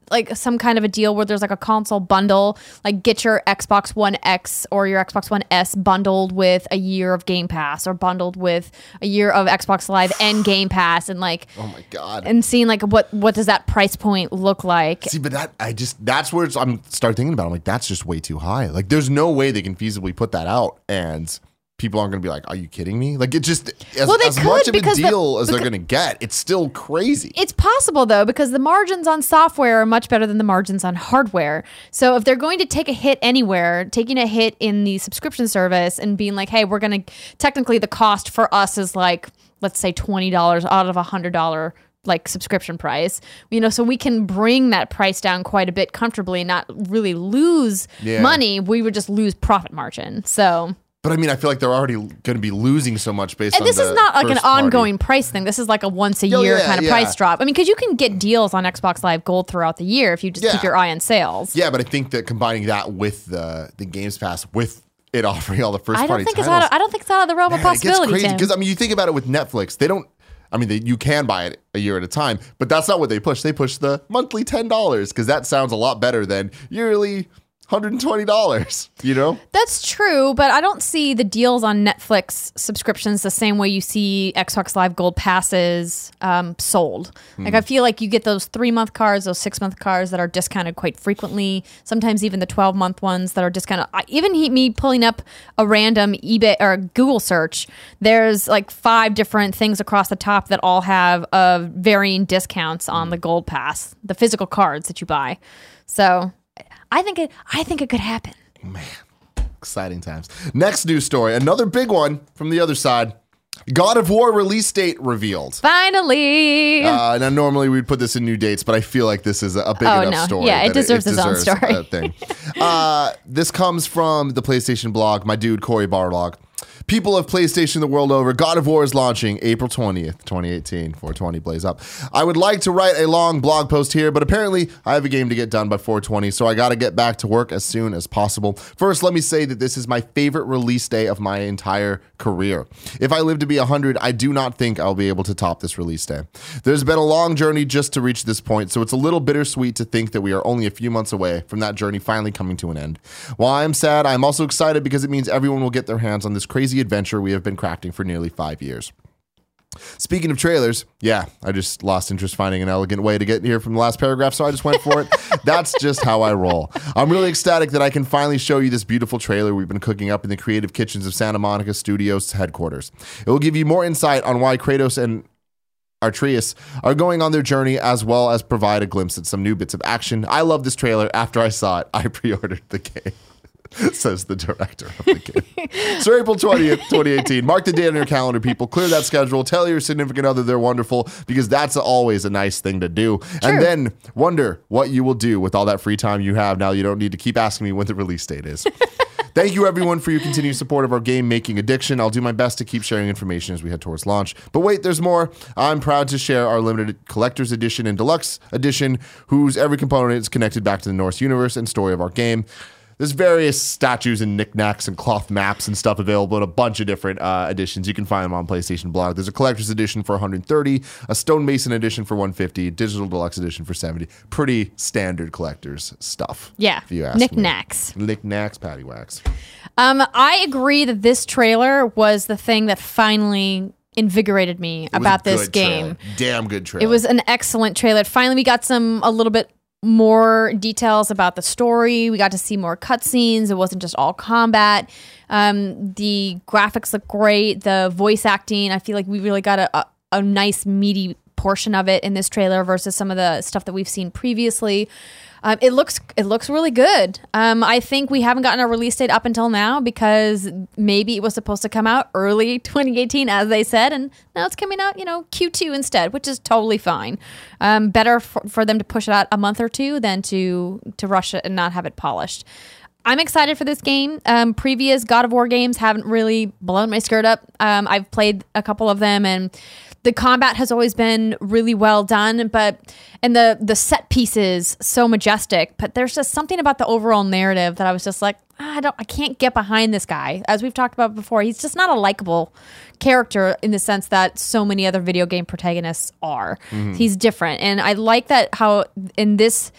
like some kind of a deal where there's like a console bundle, like get your Xbox One X or your Xbox One S bundled with a year of Game Pass or bundled with a year of Xbox Live and Game Pass, and like oh my god, and seeing like what what does that price point look like? See, but that I just that's where it's, I'm start thinking about it. I'm like, that's just way too high. Like there's no way they can feasibly put that out and people aren't going to be like, are you kidding me? Like, it just, as, well, as could, much of a deal the, as they're going to get, it's still crazy. It's possible, though, because the margins on software are much better than the margins on hardware. So if they're going to take a hit anywhere, taking a hit in the subscription service and being like, hey, we're going to, technically the cost for us is like, let's say twenty dollars out of a one hundred dollars like subscription price, you know, so we can bring that price down quite a bit comfortably and not really lose yeah. money. We would just lose profit margin. So... But I mean, I feel like they're already going to be losing so much based and on this the is not like an party. ongoing price thing. This is like a once a Oh, year yeah, kind of yeah. price drop. I mean, because you can get deals on Xbox Live Gold throughout the year if you just Yeah. keep your eye on sales. Yeah, but I think that combining that with the the Games Pass, with it offering all the first I don't party think titles, it's out of, I don't think it's out of the realm of man, it gets possibility. crazy Tim. because I mean, you think about it with Netflix, they don't. I mean, they, you can buy it a year at a time, but that's not what they push. They push the monthly ten dollars because that sounds a lot better than yearly one hundred twenty dollars, you know? That's true, but I don't see the deals on Netflix subscriptions the same way you see Xbox Live Gold passes um, sold. Hmm. Like, I feel like you get those three-month cards, those six-month cards that are discounted quite frequently, sometimes even the twelve-month ones that are discounted. I, even he, me pulling up a random eBay or Google search, there's like five different things across the top that all have uh, varying discounts on the Gold Pass, the physical cards that you buy. So... I think it. I think it could happen. Man, exciting times. Next news story, another big one from the other side. God of War release date revealed. Finally. Uh, now, normally we'd put this in new dates, but I feel like this is a big Oh, enough no. story. Yeah, it that deserves its own deserves story. a thing. uh, this comes from the PlayStation blog, my dude Cory Barlog. People of PlayStation the world over, God of War is launching April twentieth, twenty eighteen. four twenty blaze up. I would like to write a long blog post here, but apparently I have a game to get done by four twenty, so I got to get back to work as soon as possible. First, let me say that this is my favorite release day of my entire career. If I live to be one hundred, I do not think I'll be able to top this release day. There's been a long journey just to reach this point, so it's a little bittersweet to think that we are only a few months away from that journey finally coming to an end. While I am sad, I'm also excited because it means everyone will get their hands on this crazy adventure we have been crafting for nearly five years. Speaking of trailers, yeah, I just lost interest finding an elegant way to get here from the last paragraph, so I just went for it. That's just how I roll. I'm really ecstatic that I can finally show you this beautiful trailer we've been cooking up in the creative kitchens of Santa Monica Studios headquarters. It will give you more insight on why Kratos and Atreus are going on their journey, as well as provide a glimpse at some new bits of action. I love this trailer. After I saw it, I pre-ordered the game. Says the director of the game. So April twentieth, twenty eighteen. Mark the date on your calendar, people. Clear that schedule. Tell your significant other they're wonderful, because that's always a nice thing to do. True. And then wonder what you will do with all that free time you have now you don't need to keep asking me when the release date is. Thank you, everyone, for your continued support of our game-making addiction. I'll do my best to keep sharing information as we head towards launch. But wait, there's more. I'm proud to share our limited collector's edition and deluxe edition, whose every component is connected back to the Norse universe and story of our game. There's various statues and knickknacks and cloth maps and stuff available in a bunch of different uh, editions. You can find them on PlayStation Blog. There's a collector's edition for one hundred thirty, a stonemason edition for one hundred fifty, digital deluxe edition for seventy. Pretty standard collector's stuff. Yeah. If you ask Knickknacks. me. Knickknacks, paddywhacks. Um, I agree that this trailer was the thing that finally invigorated me It was about a this good game. trailer. Damn good trailer. It was an excellent trailer. Finally, we got some a little bit more details about the story. We got to see more cutscenes. It wasn't just all combat. Um, the graphics look great. The voice acting, I feel like we really got a, a, a nice meaty portion of it in this trailer versus some of the stuff that we've seen previously. Um, it looks it looks really good. Um, I think we haven't gotten a release date up until now because maybe it was supposed to come out early twenty eighteen, as they said, and now it's coming out, you know, Q two instead, which is totally fine. Um, better for, for them to push it out a month or two than to to rush it and not have it polished. I'm excited for this game. Um, previous God of War games haven't really blown my skirt up. Um, I've played a couple of them, and the combat has always been really well done, but and the the set pieces so majestic. But there's just something about the overall narrative that I was just like, ah, I don't, I can't get behind this guy. As we've talked about before, he's just not a likable character in the sense that so many other video game protagonists are. Mm-hmm. He's different, and I like that how in this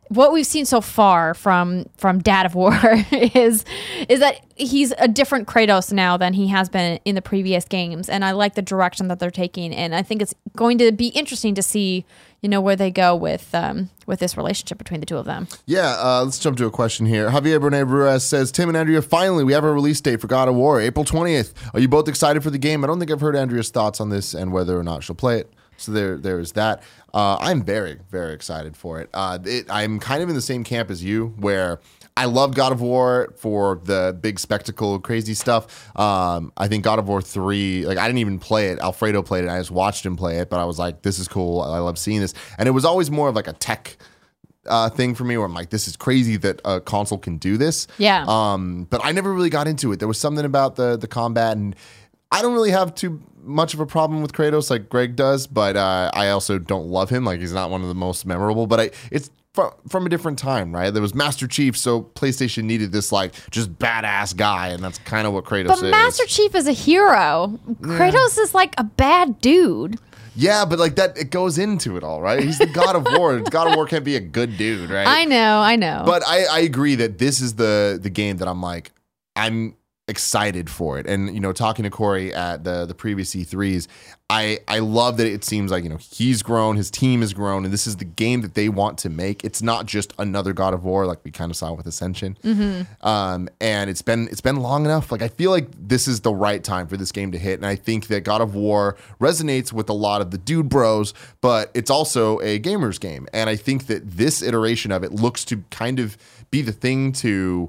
what we've seen so far from from Dad of War is is that he's a different Kratos now than he has been in the previous games, and I like the direction that they're taking, and I think it's going to be interesting to see, you know, where they go with um, with this relationship between the two of them. Yeah, uh, let's jump to a question here. Javier Bernay Ruiz says, Tim and Andrea, finally, we have a release date for God of War, April twentieth. Are you both excited for the game? I don't think I've heard Andrea's thoughts on this and whether or not she'll play it. So there, there is that. Uh, I'm very, very excited for it. Uh, it. I'm kind of in the same camp as you, where I love God of War for the big spectacle, crazy stuff. Um, I think God of War three, like I didn't even play it. Alfredo played it. I just watched him play it, but I was like, this is cool. I love seeing this. And it was always more of like a tech uh, thing for me where I'm like, this is crazy that a console can do this. Yeah. Um, but I never really got into it. There was something about the the combat, and I don't really have too much of a problem with Kratos like Greg does, but uh, I also don't love him. Like he's not one of the most memorable, but I, it's from, from a different time, right? There was Master Chief, so PlayStation needed this like just badass guy, and that's kind of what Kratos but is. But Master Chief is a hero. Yeah. Kratos is like a bad dude. Yeah, but like that, it goes into it all, right? He's the God of War. God of War can't be a good dude, right? I know, I know. But I, I agree that this is the the game that I'm like, I'm excited for it. And, you know, talking to Corey at the the previous E threes, I, I love that it seems like, you know, he's grown, his team has grown, and this is the game that they want to make. It's not just another God of War like we kind of saw with Ascension. Mm-hmm. Um, and it's been it's been long enough. Like I feel like this is the right time for this game to hit. And I think that God of War resonates with a lot of the dude bros, but it's also a gamer's game. And I think that this iteration of it looks to kind of be the thing to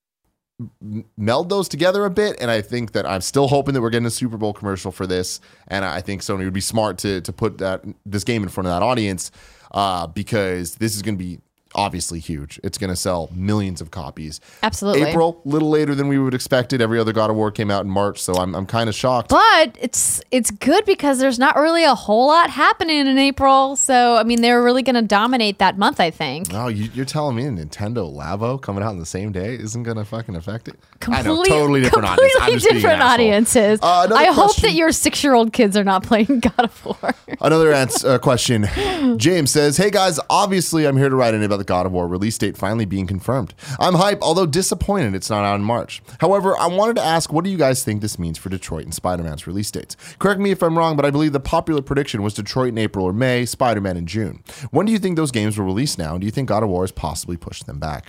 meld those together a bit, and I think that I'm still hoping that we're getting a Super Bowl commercial for this, and I think Sony would be smart to to put that this game in front of that audience, uh, because this is going to be obviously huge. It's going to sell millions of copies. Absolutely. April, a little later than we would expect it. Every other God of War came out in March, so I'm I'm kind of shocked. But it's it's good because there's not really a whole lot happening in April. So I mean, they're really going to dominate that month, I think. Oh, you, you're telling me Nintendo Labo coming out on the same day isn't going to fucking affect it? Complete, I know, totally different completely audience. I'm just being different an asshole. audiences. Uh, I hope question. that your six-year-old kids are not playing God of War. Another answer, uh, question. James says, hey guys, obviously I'm here to write in about the God of War release date finally being confirmed. I'm hype, although disappointed it's not out in March. However, I wanted to ask, what do you guys think this means for Detroit and Spider-Man's release dates? Correct me if I'm wrong, but I believe the popular prediction was Detroit in April or May, Spider-Man in June. When do you think those games will release now? And do you think God of War has possibly pushed them back?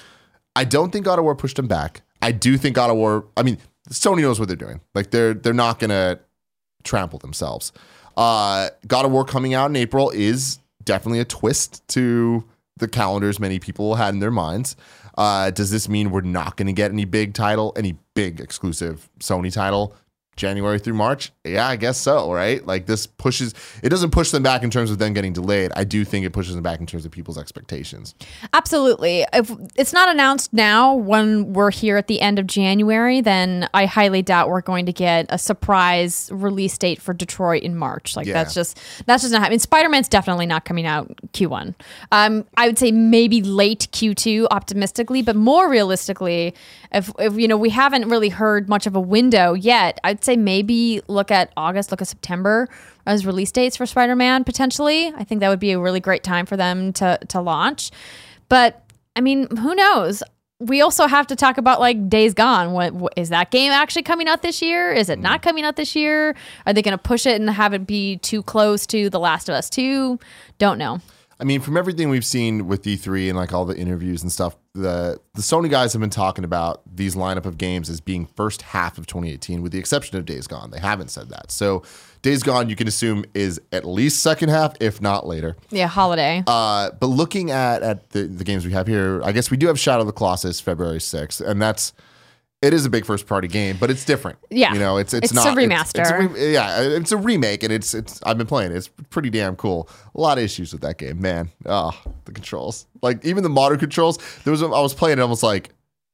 I don't think God of War pushed them back. I do think God of War, I mean, Sony knows what they're doing. Like they're they're not going to trample themselves. Uh, God of War coming out in April is definitely a twist to the calendars many people had in their minds. Uh, does this mean we're not going to get any big title, any big exclusive Sony title January through March? Yeah, I guess so, right? Like this pushes, it doesn't push them back in terms of them getting delayed. I do think it pushes them back in terms of people's expectations. Absolutely. If it's not announced now when we're here at the end of January, then I highly doubt we're going to get a surprise release date for Detroit in March. Like yeah. that's just, that's just not happening. Spider-Man's definitely not coming out Q one. Um, I would say maybe late Q two optimistically, but more realistically, if, if you know, we haven't really heard much of a window yet, I'd say maybe look at August, look at September as release dates for Spider-Man potentially. I think that would be a really great time for them to to launch. But I mean, who knows? We also have to talk about like Days Gone. What, what is that game actually coming out this year? Is it not coming out this year? Are they going to push it and have it be too close to The Last of Us two? Don't know. I mean, from everything we've seen with E three and like all the interviews and stuff, the the Sony guys have been talking about these lineup of games as being first half of twenty eighteen, with the exception of Days Gone. They haven't said that. So Days Gone, you can assume, is at least second half, if not later. Yeah, holiday. Uh, but looking at, at the, the games we have here, I guess we do have Shadow of the Colossus February sixth, and that's it is a big first party game, but it's different. Yeah, you know, it's it's, it's not a remaster. It's, it's a re- yeah, it's a remake, and it's it's. I've been playing it. It's pretty damn cool. A lot of issues with that game, man. Oh, the controls, like even the modern controls. There was a, I was playing it, I was like,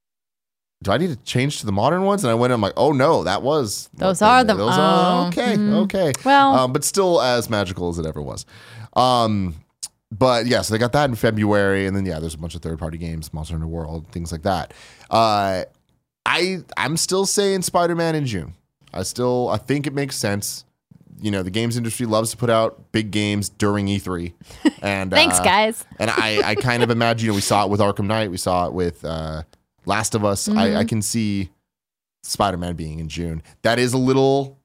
do I need to change to the modern ones? And I went, I'm like, oh no, that was those are the those oh, are okay, mm-hmm. okay. Well, um, but still as magical as it ever was. Um, but yeah, so they got that in February, and then yeah, there's a bunch of third party games, Monster Hunter World, things like that. Uh. I I'm still saying Spider-Man in June. I still I think it makes sense. you know, the games industry loves to put out big games during E three. And Thanks, uh, guys. And I, I kind of imagine, you know, we saw it with Arkham Knight. We saw it with uh, Last of Us. Mm-hmm. I, I can see Spider-Man being in June. That is a little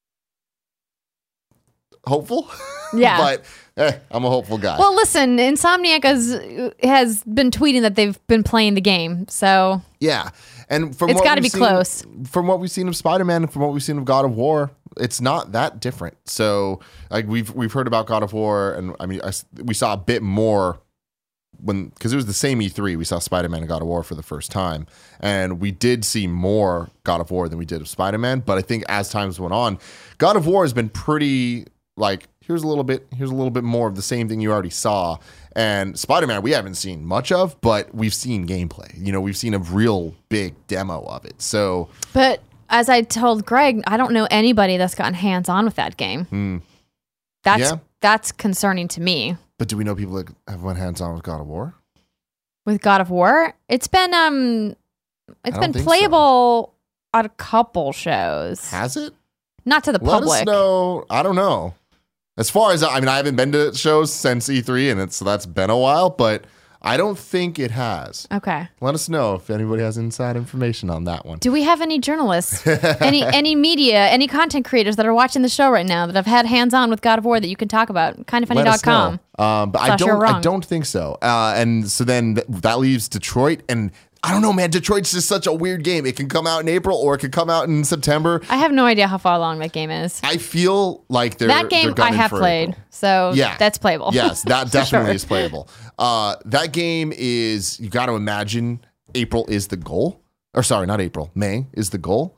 hopeful. Yeah. But eh, I'm a hopeful guy. Well, listen, Insomniac has, has been tweeting that they've been playing the game. So yeah. And from It's what gotta we've be seen- close. From what we've seen of Spider-Man and from what we've seen of God of War, it's not that different. So, like we've we've heard about God of War, and I mean, I s we saw a bit more when because it was the same E three. We saw Spider-Man and God of War for the first time, and we did see more God of War than we did of Spider-Man. But I think as times went on, God of War has been pretty like here's a little bit here's a little bit more of the same thing you already saw. And Spider-Man, we haven't seen much of, but we've seen gameplay. You know, we've seen a real big demo of it. So, But as I told Greg, I don't know anybody that's gotten hands on with that game. hmm. That's Yeah. that's concerning to me. But do we know people that have went hands on with God of War? With God of War, it's been um, it's I don't been think so. playable at a couple shows, Has it? not to the Let public. us know. I don't know. As far as I mean, I haven't been to shows since E three, and it's so that's been a while. But I don't think it has. Okay. Let us know if anybody has inside information on that one. Do we have any journalists, any any media, any content creators that are watching the show right now that have had hands on with God of War that you can talk about? kind of funny Let us dot com. know. Um, but I Slash you're don't. I wrong. don't think so. Uh, and so then th- that leaves Detroit, and I don't know, man. Detroit's just such a weird game. It can come out in April, or it could come out in September. I have no idea how far along that game is. I feel like they're That game they're gunning I have for played, April. so Yeah, that's playable. Yes, that definitely sure. is playable. Uh, that game is you got to imagine April is the goal, or sorry, not April, May is the goal.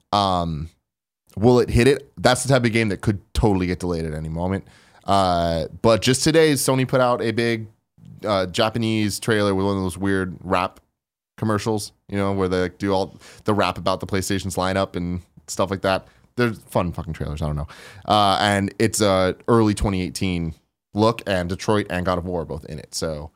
Um, will it hit it? That's the type of game that could totally get delayed at any moment. Uh, but just today, Sony put out a big uh, Japanese trailer with one of those weird rap commercials, you know, where they like, do all the rap about the PlayStation's lineup and stuff like that. They're fun fucking trailers. I don't know. Uh, and it's a early twenty eighteen look, and Detroit and God of War are both in it. So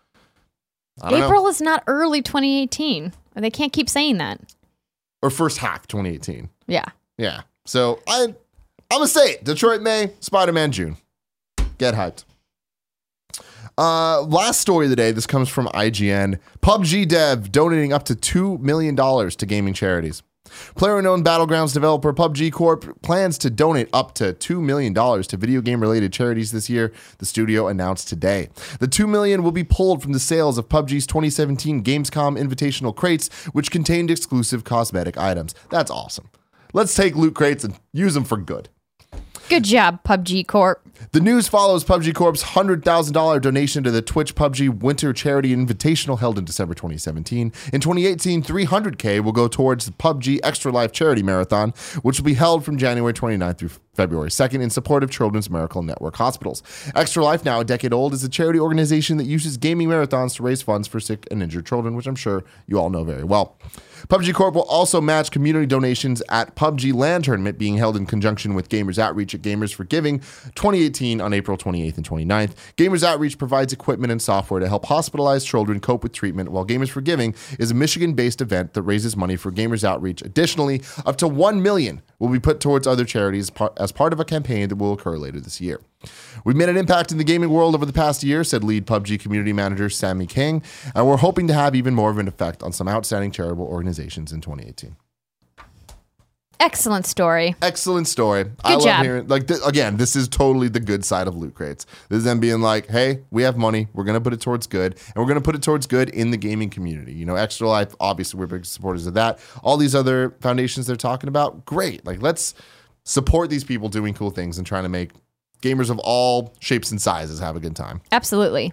I don't April know. is not early twenty eighteen. They can't keep saying that. Or first half twenty eighteen. Yeah. Yeah. So I, I'm gonna say it. Detroit May, Spider-Man June. Get hyped. Uh, last story of the day. This comes from I G N. P U B G dev donating up to two million dollars to gaming charities. Player-unknown Battlegrounds developer P U B G Corp plans to donate up to two million dollars to video game-related charities this year, the studio announced today. The two million dollars will be pulled from the sales of P U B G's twenty seventeen Gamescom Invitational Crates, which contained exclusive cosmetic items. That's awesome. Let's take loot crates and use them for good. Good job, P U B G Corp. The news follows P U B G Corp's one hundred thousand dollars donation to the Twitch P U B G Winter Charity Invitational held in December twenty seventeen. In twenty eighteen, three hundred K will go towards the P U B G Extra Life Charity Marathon, which will be held from January twenty-ninth through February second in support of Children's Miracle Network hospitals. Extra Life, now a decade old, is a charity organization that uses gaming marathons to raise funds for sick and injured children, which I'm sure you all know very well. P U B G Corp will also match community donations at P U B G LAN Tournament being held in conjunction with Gamers Outreach at Gamers for Giving twenty eighteen on April twenty-eighth and twenty-ninth. Gamers Outreach provides equipment and software to help hospitalized children cope with treatment, while Gamers for Giving is a Michigan-based event that raises money for Gamers Outreach. Additionally, up to one million dollars will be put towards other charities as part of a campaign that will occur later this year. We've made an impact in the gaming world over the past year, said lead P U B G community manager Sammy King, and we're hoping to have even more of an effect on some outstanding charitable organizations in twenty eighteen. Excellent story. Excellent story. I love job. hearing, like, th- again, this is totally the good side of loot crates. This is them being like, hey, we have money. We're going to put it towards good, and we're going to put it towards good in the gaming community. You know, Extra Life, obviously, we're big supporters of that. All these other foundations they're talking about, great. Like, let's support these people doing cool things and trying to make gamers of all shapes and sizes have a good time. Absolutely.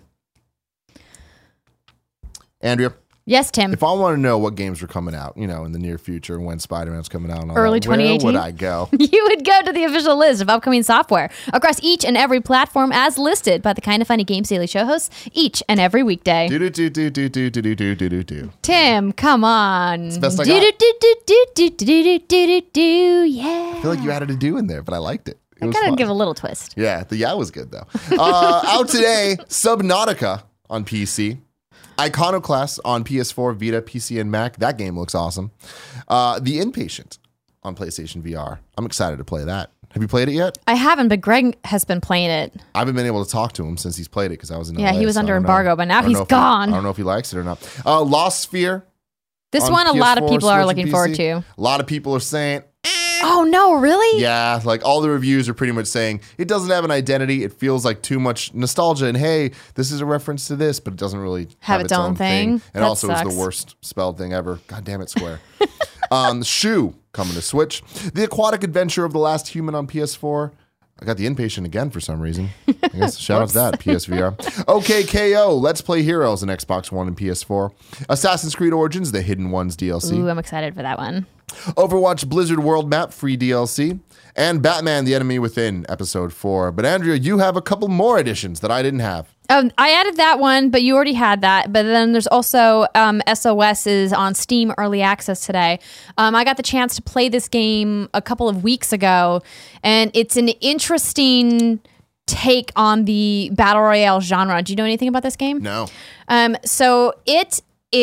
Andrea, Yes, Tim. if I want to know what games are coming out, you know, in the near future, when Spider-Man's coming out, and all Early that, where twenty eighteen? would I go? You would go to the official list of upcoming software across each and every platform as listed by the Kind of Funny Games Daily Show hosts each and every weekday. do do do do do do do do do do do. Tim, come on. the best I do, got. do, do, do, do, do, do, do, do, do, yeah. I feel like you added a do in there, but I liked it. It I was gotta fun. give a little twist. Yeah, the yeah was good though. Uh, out today, Subnautica on P C. Iconoclast on P S four, Vita, P C, and Mac. That game looks awesome. Uh, the Inpatient on PlayStation V R. I'm excited to play that. Have you played it yet? I haven't, but Greg has been playing it. I haven't been able to talk to him since he's played it because I was in Yeah, L A, he was so under I don't embargo, know. but now I don't he's know if gone. He, I don't know if he likes it or not. Uh, Lost Sphere. This on one, a lot of P S four, people are Switch, looking and forward P C. to. A lot of people are saying, Oh, no, really? yeah, like all the reviews are pretty much saying it doesn't have an identity. It feels like too much nostalgia. And hey, this is a reference to this, but it doesn't really have, Have its own thing. And That also it's sucks. the worst spelled thing ever. God damn it, Square. um, Shoe coming to Switch. The Aquatic Adventure of the Last Human on P S four. I got the Inpatient again for some reason. I guess shout out to that, P S V R. Okay, K O, Let's Play Heroes on Xbox One and P S four. Assassin's Creed Origins, The Hidden Ones D L C. Ooh, I'm excited for that one. Overwatch Blizzard World Map, free D L C. And Batman, The Enemy Within, Episode four. But Andrea, you have a couple more additions that I didn't have. Um, I added that one, but you already had that. But then there's also um, S O S is on Steam Early Access today. Um, I got the chance to play this game a couple of weeks ago, and it's an interesting take on the Battle Royale genre. Do you know anything about this game? No. Um, so it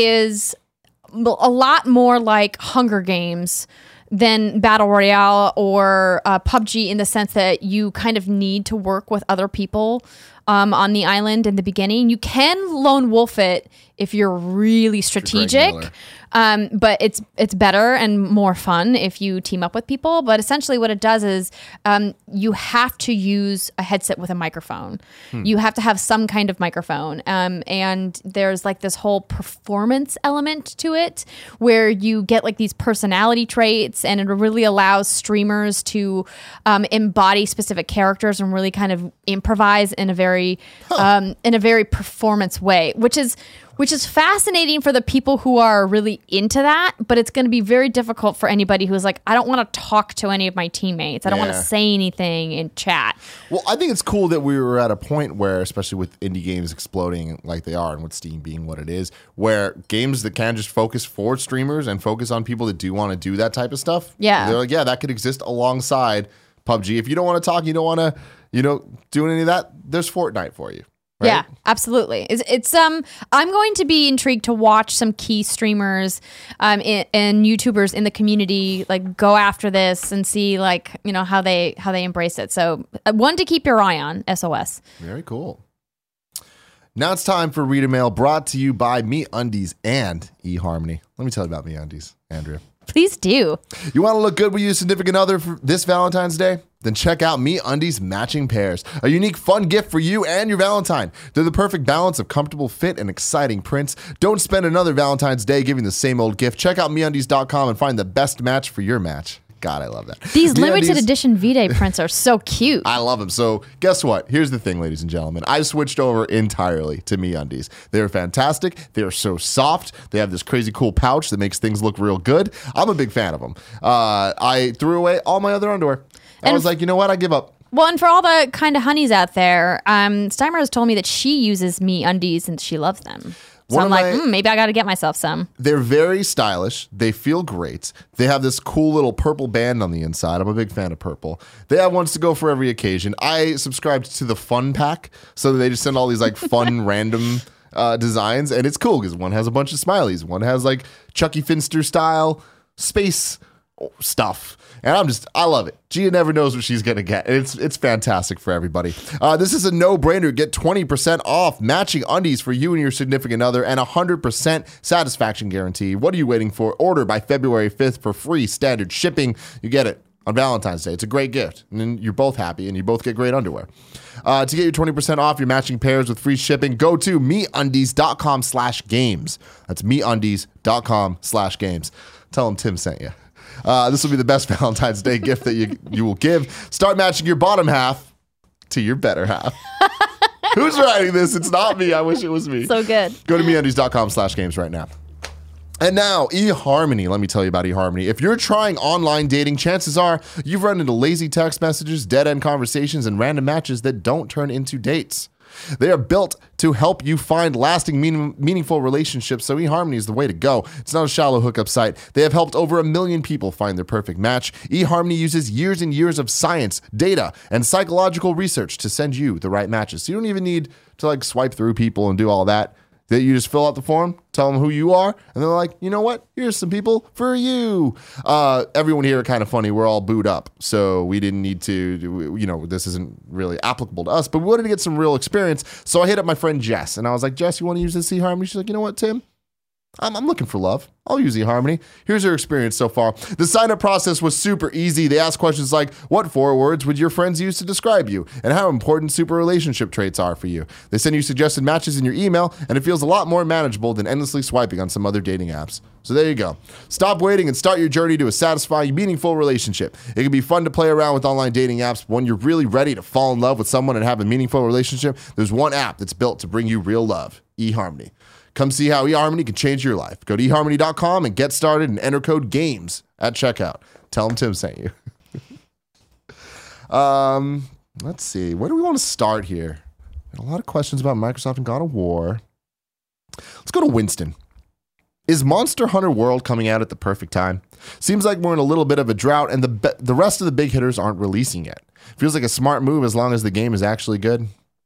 is a lot more like Hunger Games than Battle Royale or uh, P U B G in the sense that you kind of need to work with other people um, on the island in the beginning. You can lone wolf it if you're really strategic, Miller. um, but it's it's better and more fun if you team up with people. But essentially what it does is um, you have to use a headset with a microphone. Hmm. You have to have some kind of microphone. Um, and there's like this whole performance element to it where you get like these personality traits, and it really allows streamers to um, embody specific characters and really kind of improvise in a very um, in a very performance way, which is which is fascinating for the people who are really into that, but it's going to be very difficult for anybody who's like, I don't want to talk to any of my teammates. I don't want Yeah. to say anything in chat. Well, I think it's cool that we were at a point where, especially with indie games exploding like they are and with Steam being what it is, where games that can just focus for streamers and focus on people that do want to do that type of stuff. Yeah. They're like, yeah, that could exist alongside P U B G. If you don't want to talk, you don't want to, you know, do any of that, there's Fortnite for you. Right? Yeah, absolutely. It's, it's um. I'm going to be intrigued to watch some key streamers, um, in, and YouTubers in the community like go after this and see like you know how they how they embrace it. So uh, one to keep your eye on. S O S. Very cool. Now it's time for Reader Mail, brought to you by MeUndies and eHarmony. Let me tell you about MeUndies, Andrea. Please do. You want to look good with your significant other for this Valentine's Day? Then check out MeUndies Matching Pairs, a unique fun gift for you and your Valentine. They're the perfect balance of comfortable fit and exciting prints. Don't spend another Valentine's Day giving the same old gift. Check out Me Undies dot com and find the best match for your match. God, I love that. These limited MeUndies- edition V-Day prints are so cute. I love them. So guess what? Here's the thing, ladies and gentlemen. I switched over entirely to MeUndies. They're fantastic. They're so soft. They have this crazy cool pouch that makes things look real good. I'm a big fan of them. Uh, I threw away all my other underwear. I And was like, you know what? I give up. Well, and for all the kind of honeys out there, um, Steimer has told me that she uses Me Undies and she loves them. So One I'm of like, my- mm, maybe I got to get myself some. They're very stylish. They feel great. They have this cool little purple band on the inside. I'm a big fan of purple. They have ones to go for every occasion. I subscribed to the Fun Pack, so they just send all these like fun random uh, designs, and it's cool because one has a bunch of smileys, one has like Chucky Finster style space stuff. And I'm just, I love it. Gia never knows what she's going to get. It's it's fantastic for everybody. Uh, this is a no-brainer. Get twenty percent off matching undies for you and your significant other and a one hundred percent satisfaction guarantee. What are you waiting for? Order by February fifth for free standard shipping. You get it on Valentine's Day. It's a great gift. And then you're both happy and you both get great underwear. Uh, to get your twenty percent off your matching pairs with free shipping, go to MeUndies.com slash games. That's MeUndies.com slash games. Tell them Tim sent you. Uh, this will be the best Valentine's Day gift that you you will give. Start matching your bottom half to your better half. Who's writing this? It's not me. I wish it was me. So good. Go to MeUndies.com slash games right now. And now, eHarmony. Let me tell you about eHarmony. If you're trying online dating, chances are you've run into lazy text messages, dead-end conversations, and random matches that don't turn into dates. They are built to help you find lasting, meaning, meaningful relationships, so eHarmony is the way to go. It's not a shallow hookup site. They have helped over a million people find their perfect match. eHarmony uses years and years of science, data, and psychological research to send you the right matches. So you don't even need to like swipe through people and do all that. that you just fill out the form, tell them who you are, and they're like, you know what? Here's some people for you. Uh, everyone here are kind of funny. We're all booed up, so we didn't need to, you know, this isn't really applicable to us, but we wanted to get some real experience. So I hit up my friend Jess, and I was like, Jess, you want to use this eHarmony? She's like, you know what, Tim? I'm, I'm looking for love. I'll use eHarmony. Here's her experience so far. The sign-up process was super easy. They asked questions like, what four words would your friends use to describe you? And how important super relationship traits are for you. They send you suggested matches in your email, and it feels a lot more manageable than endlessly swiping on some other dating apps. So there you go. Stop waiting and start your journey to a satisfying, meaningful relationship. It can be fun to play around with online dating apps, but when you're really ready to fall in love with someone and have a meaningful relationship, there's one app that's built to bring you real love, eHarmony. Come see how eHarmony can change your life. Go to e harmony dot com and get started and enter code GAMES at checkout. Tell them Tim sent you. um, let's see. Where do we want to start here? A lot of questions about Microsoft and God of War. Let's go to Winston. Is Monster Hunter World coming out at the perfect time? Seems like we're in a little bit of a drought and the be- the rest of the big hitters aren't releasing yet. Feels like a smart move as long as the game is actually good.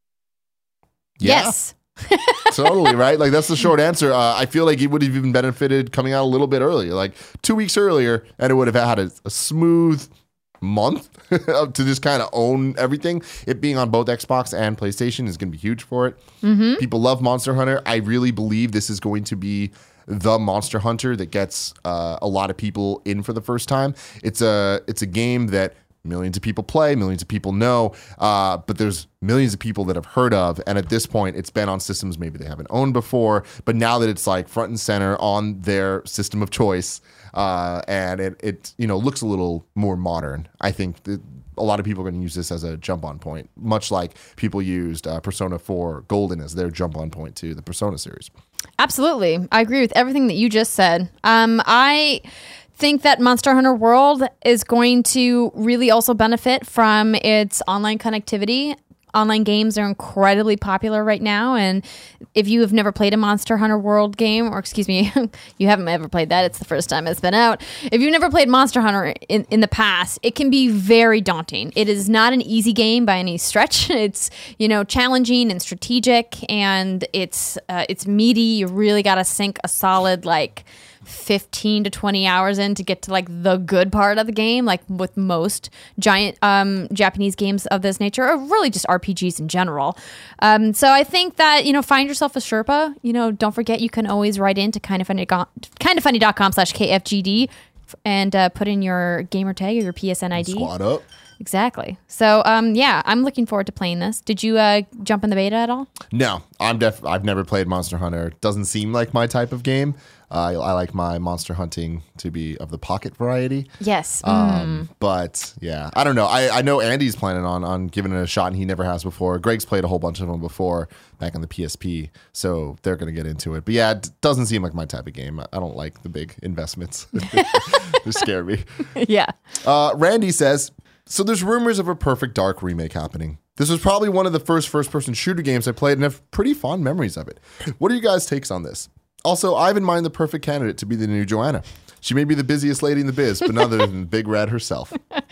Yeah. Yes. Totally, right? Like, that's the short answer. Uh, I feel like it would have even benefited coming out a little bit earlier, like two weeks earlier, and it would have had a, a smooth month to just kind of own everything. It being on both Xbox and PlayStation is going to be huge for it. Mm-hmm. People love Monster Hunter. I really believe this is going to be the Monster Hunter that gets uh, a lot of people in for the first time. It's a it's a game that millions of people play, millions of people know, uh, but there's millions of people that have heard of, and at this point, it's been on systems maybe they haven't owned before, but now that it's like front and center on their system of choice, uh, and it, it you know looks a little more modern, I think that a lot of people are going to use this as a jump-on point, much like people used uh, Persona four Golden as their jump-on point to the Persona series. Absolutely. I agree with everything that you just said. Um, I... think that Monster Hunter World is going to really also benefit from its online connectivity. Online games are incredibly popular right now, and if you have never played a Monster Hunter World game, or excuse me, you haven't ever played that, it's the first time it's been out. If you've never played Monster Hunter in, in the past, it can be very daunting. It is not an easy game by any stretch. It's, you know, challenging and strategic, and it's uh, it's meaty. You really got to sink a solid, like, fifteen to twenty hours in to get to like the good part of the game, like with most giant um, Japanese games of this nature, or really just R P Gs in general. Um, so I think that, you know, find yourself a Sherpa. You know, don't forget you can always write into kindoffunny dot com slash K F G D and uh, put in your gamer tag or your P S N I D. Squad up. Exactly. So, um, yeah, I'm looking forward to playing this. Did you uh, jump in the beta at all? No, I'm def- I've never played Monster Hunter. Doesn't seem like my type of game. Uh, I, I like my monster hunting to be of the pocket variety. Yes. Um, mm. But yeah, I don't know. I, I know Andy's planning on on giving it a shot, and he never has before. Greg's played a whole bunch of them before back on the P S P, so they're going to get into it. But yeah, it doesn't seem like my type of game. I don't like the big investments. They scare me. Yeah. Uh, Randy says, so there's rumors of a Perfect Dark remake happening. This was probably one of the first first-person shooter games I played and have pretty fond memories of it. What are you guys' takes on this? Also, I have in mind the perfect candidate to be the new Joanna. She may be the busiest lady in the biz, but none other than Big Red herself.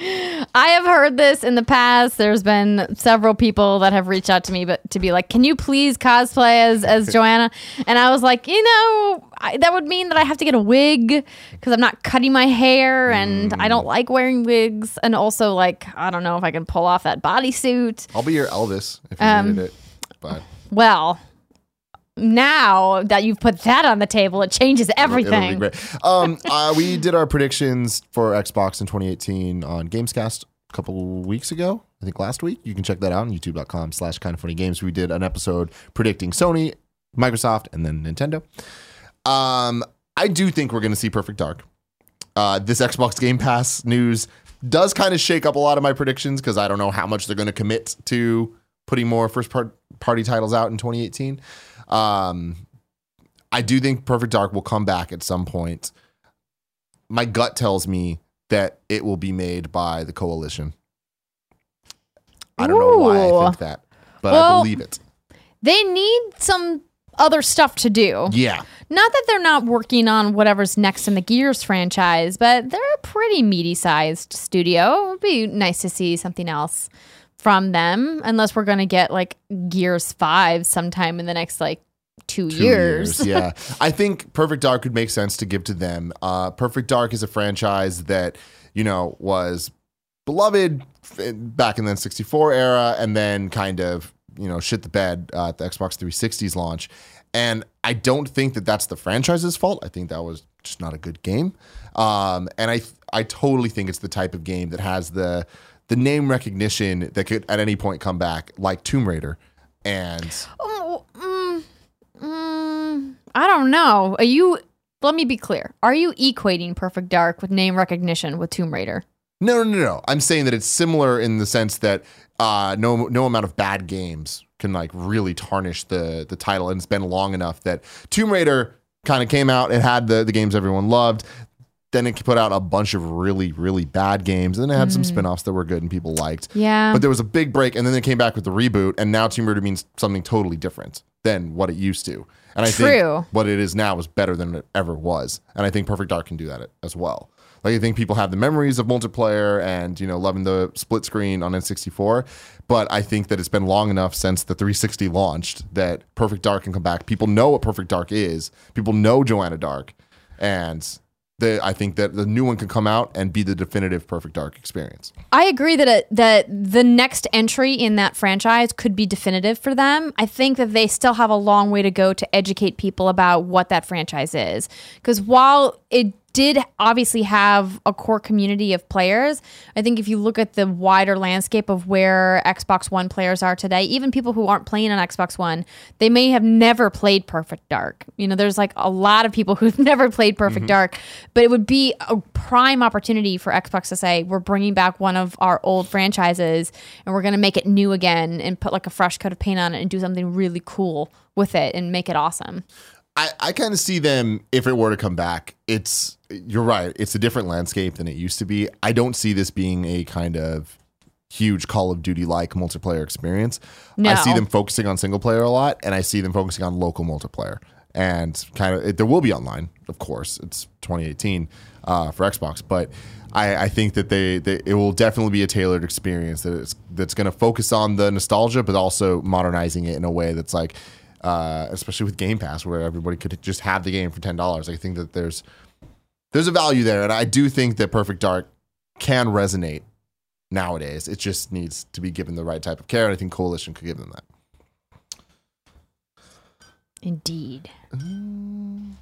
I have heard this in the past. There's been several people that have reached out to me but to be like, can you please cosplay as, as Joanna? And I was like, you know, I, that would mean that I have to get a wig because I'm not cutting my hair and mm. I don't like wearing wigs. And also, like, I don't know if I can pull off that bodysuit. I'll be your Elvis if you um, needed it. But well... now that you've put that on the table, it changes everything. It'll be great. Um, uh, we did our predictions for Xbox in twenty eighteen on Gamescast a couple weeks ago. I think last week. You can check that out on youtube dot com slash kind of funny games. We did an episode predicting Sony, Microsoft, and then Nintendo. Um, I do think we're going to see Perfect Dark. Uh, this Xbox Game Pass news does kind of shake up a lot of my predictions because I don't know how much they're going to commit to putting more first part- party titles out in twenty eighteen. Um, I do think Perfect Dark will come back at some point. My gut tells me that it will be made by the Coalition. I don't Ooh. know why I think that, but well, I believe it. They need some other stuff to do. Yeah. Not that they're not working on whatever's next in the Gears franchise, but they're a pretty meaty-sized studio. It would be nice to see something else from them, unless we're going to get like Gears five sometime in the next like two, Two years. years, yeah. I think Perfect Dark would make sense to give to them. Uh, Perfect Dark is a franchise that, you know, was beloved back in the N sixty-four era and then kind of, you know, shit the bed uh, at the Xbox three sixty's launch. And I don't think that that's the franchise's fault. I think that was just not a good game. Um, and I I totally think it's the type of game that has the the name recognition that could at any point come back, like Tomb Raider. And Oh, mm, mm, I don't know. Are you? Let me be clear. Are you equating Perfect Dark with name recognition with Tomb Raider? no, no, no, no. I'm saying that it's similar in the sense that uh, no no amount of bad games can like really tarnish the the title, and it's been long enough that Tomb Raider kind of came out and had the the games everyone loved. Then it put out a bunch of really, really bad games. And then it had mm. some spin-offs that were good and people liked. Yeah. But there was a big break. And then they came back with the reboot. And now Tomb Raider means something totally different than what it used to. And I True. think what it is now is better than it ever was. And I think Perfect Dark can do that as well. Like, I think people have the memories of multiplayer and, you know, loving the split screen on N sixty-four. But I think that it's been long enough since the three sixty launched that Perfect Dark can come back. People know what Perfect Dark is. People know Joanna Dark. And The, I think that the new one can come out and be the definitive Perfect Dark experience. I agree that it, that the next entry in that franchise could be definitive for them. I think that they still have a long way to go to educate people about what that franchise is. Because while it did obviously have a core community of players, I think if you look at the wider landscape of where Xbox One players are today, even people who aren't playing on Xbox One, they may have never played Perfect Dark. You know, there's like a lot of people who've never played Perfect mm-hmm. Dark, but it would be a prime opportunity for Xbox to say, we're bringing back one of our old franchises and we're going to make it new again and put like a fresh coat of paint on it and do something really cool with it and make it awesome. I, I kind of see them, if it were to come back, it's, you're right, it's a different landscape than it used to be. I don't see this being a kind of huge Call of Duty-like multiplayer experience. No. I see them focusing on single player a lot, and I see them focusing on local multiplayer. And kind of, it, there will be online, of course. It's twenty eighteen uh, for Xbox, but I, I think that they, they it will definitely be a tailored experience that it's, that's going to focus on the nostalgia, but also modernizing it in a way that's like, Uh, especially with Game Pass, where everybody could just have the game for ten dollars. I think that there's there's a value there, and I do think that Perfect Dark can resonate nowadays. It just needs to be given the right type of care, and I think Coalition could give them that. Indeed. Um,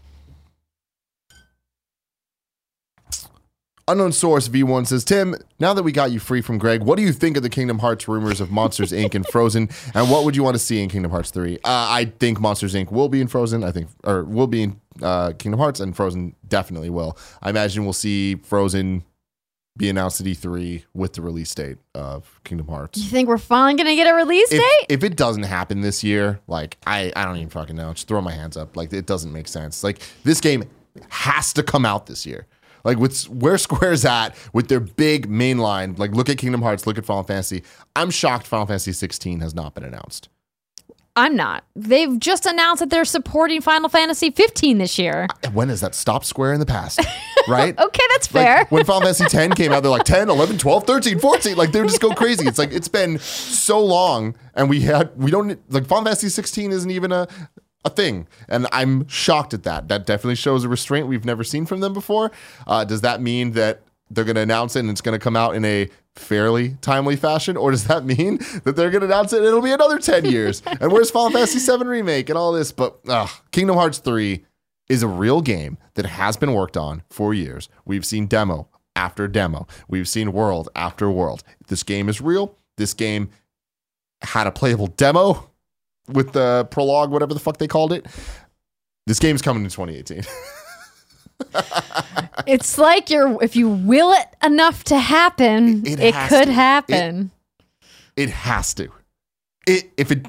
Unknown Source V one says, Tim, now that we got you free from Greg, what do you think of the Kingdom Hearts rumors of Monsters Incorporated and Frozen, and what would you want to see in Kingdom Hearts three? Uh, I think Monsters Incorporated will be in Frozen, I think, or will be in uh, Kingdom Hearts, and Frozen definitely will. I imagine we'll see Frozen be announced at E three with the release date of Kingdom Hearts. You think we're finally going to get a release if, date? If it doesn't happen this year, like, I, I don't even fucking know. Just throw my hands up. Like, it doesn't make sense. Like, this game has to come out this year. Like, with where Square's at with their big main line, like, look at Kingdom Hearts, look at Final Fantasy. I'm shocked Final Fantasy sixteen has not been announced. I'm not. They've just announced that they're supporting Final Fantasy fifteen this year. When has that stopped Square in the past? Right? Okay, that's fair. Like, when Final Fantasy ten came out, they're like ten, eleven, twelve, thirteen, fourteen. Like, they would just go crazy. It's like, it's been so long, and we had, we don't, like, Final Fantasy sixteen isn't even a, a thing. And I'm shocked at that. That definitely shows a restraint we've never seen from them before. Uh, does that mean that they're going to announce it and it's going to come out in a fairly timely fashion? Or does that mean that they're going to announce it and it'll be another ten years? And where's Final Fantasy seven Remake and all this? But uh, Kingdom Hearts three is a real game that has been worked on for years. We've seen demo after demo. We've seen world after world. This game is real. This game had a playable demo with the prologue, whatever the fuck they called it. This game's coming in twenty eighteen. It's like you're, if you will it enough to happen, it, it, it could to. happen. It, it has to. It if it.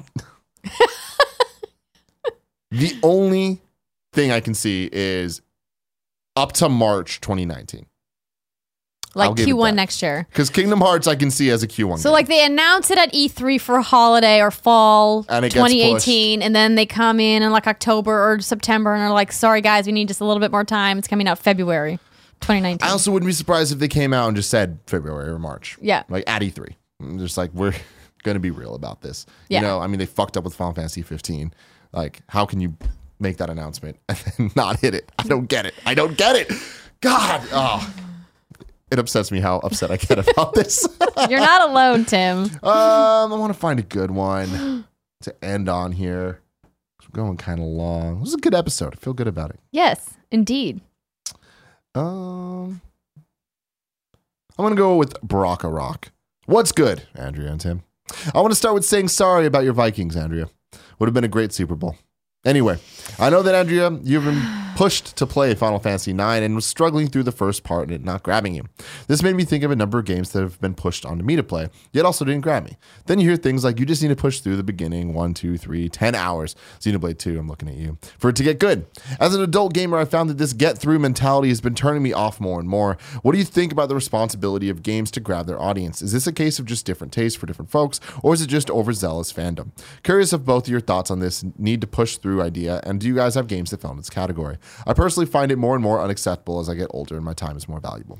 The only thing I can see is up to March twenty nineteen. Like Q one next year. Because Kingdom Hearts I can see as a Q one So game. like they announce it at E three for holiday or fall and it twenty eighteen, and then they come in in like October or September and are like, sorry guys, we need just a little bit more time. It's coming out February twenty nineteen. I also wouldn't be surprised if they came out and just said February or March. Yeah. Like at E three. I'm just like, we're going to be real about this. Yeah. You know, I mean, they fucked up with Final Fantasy fifteen. Like, how can you make that announcement and then not hit it? I don't get it. I don't get it. God, oh, it upsets me how upset I get about this. You're not alone, Tim. Um, I want to find a good one to end on here. We're going kind of long. This was a good episode. I feel good about it. Yes, indeed. Um, I'm going to go with Baraka Rock. What's good, Andrea and Tim? I want to start with saying sorry about your Vikings, Andrea. Would have been a great Super Bowl. Anyway, I know that, Andrea, you've been pushed to play Final Fantasy nine and was struggling through the first part and it not grabbing you. This made me think of a number of games that have been pushed onto me to play, yet also didn't grab me. Then you hear things like you just need to push through the beginning, one, two, three, ten hours. Xenoblade two, I'm looking at you, for it to get good. As an adult gamer, I found that this get-through mentality has been turning me off more and more. What do you think about the responsibility of games to grab their audience? Is this a case of just different tastes for different folks, or is it just overzealous fandom? Curious of both of your thoughts on this need to push through idea, and do you guys have games that fell in this category? I personally find it more and more unacceptable as I get older and my time is more valuable.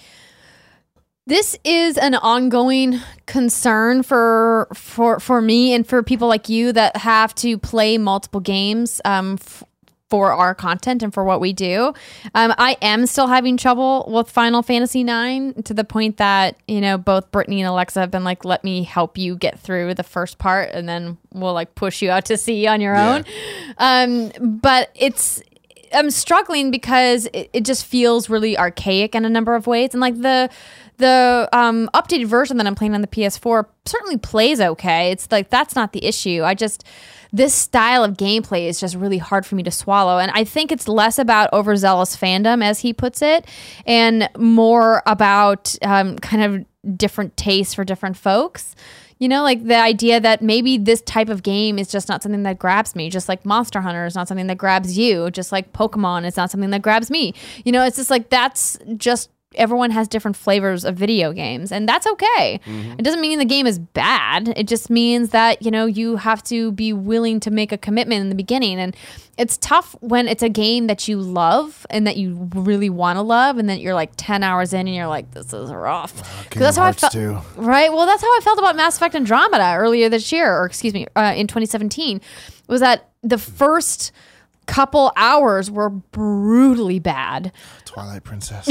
This is an ongoing concern for for for me and for people like you that have to play multiple games um, f- for our content and for what we do. Um, I am still having trouble with Final Fantasy nine to the point that, you know, both Brittany and Alexa have been like, let me help you get through the first part and then we'll like push you out to sea on your Yeah. own. Um, but it's, I'm struggling because it, it just feels really archaic in a number of ways. And like the the um, updated version that I'm playing on the P S four certainly plays okay. It's like, that's not the issue. I just, this style of gameplay is just really hard for me to swallow. And I think it's less about overzealous fandom, as he puts it, and more about um, kind of different tastes for different folks. You know, like the idea that maybe this type of game is just not something that grabs me, just like Monster Hunter is not something that grabs you, just like Pokemon is not something that grabs me. You know, it's just like, that's just, everyone has different flavors of video games, and that's okay. Mm-hmm. It doesn't mean the game is bad. It just means that, you know, you have to be willing to make a commitment in the beginning. And it's tough when it's a game that you love and that you really want to love, and then you're like ten hours in and you're like, this is rough. Because that's how I felt. Too. Right? Well, that's how I felt about Mass Effect Andromeda earlier this year, or excuse me, uh, in twenty seventeen, was that the first couple hours were brutally bad. Twilight Princess.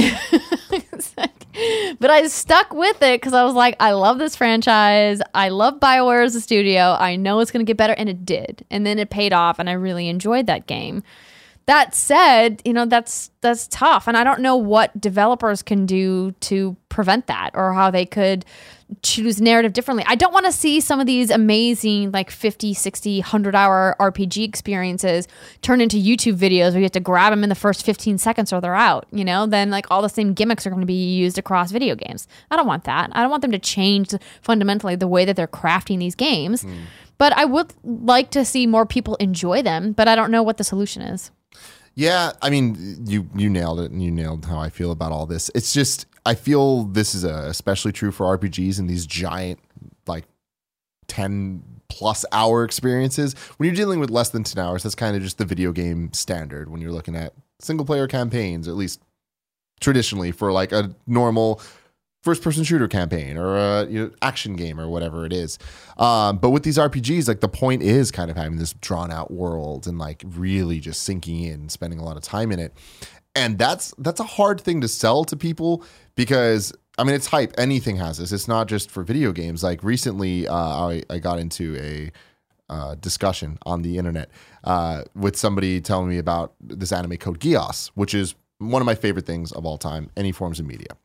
But I stuck with it because I was like, I love this franchise. I love BioWare as a studio. I know it's going to get better. And it did. And then it paid off. And I really enjoyed that game. That said, you know, that's that's tough. And I don't know what developers can do to prevent that, or how they could choose narrative differently. I don't want to see some of these amazing like fifty, sixty, one hundred hour R P G experiences turn into YouTube videos where you have to grab them in the first fifteen seconds or they're out. You know, then like all the same gimmicks are going to be used across video games. I don't want that. I don't want them to change fundamentally the way that they're crafting these games. Mm. But I would like to see more people enjoy them, but I don't know what the solution is. Yeah, I mean, you you nailed it, and you nailed how I feel about all this. It's just, I feel this is uh, especially true for R P Gs and these giant, like, ten plus hour experiences. When you're dealing with less than ten hours, that's kind of just the video game standard when you're looking at single player campaigns, at least traditionally for like a normal first person shooter campaign or a you know, action game or whatever it is. Um, but with these R P Gs, like the point is kind of having this drawn out world and like really just sinking in, spending a lot of time in it. And that's, that's a hard thing to sell to people because I mean, it's hype. Anything has this. It's not just for video games. Like recently, uh, I, I got into a uh, discussion on the internet uh, with somebody telling me about this anime Code Geass, which is one of my favorite things of all time, any forms of media.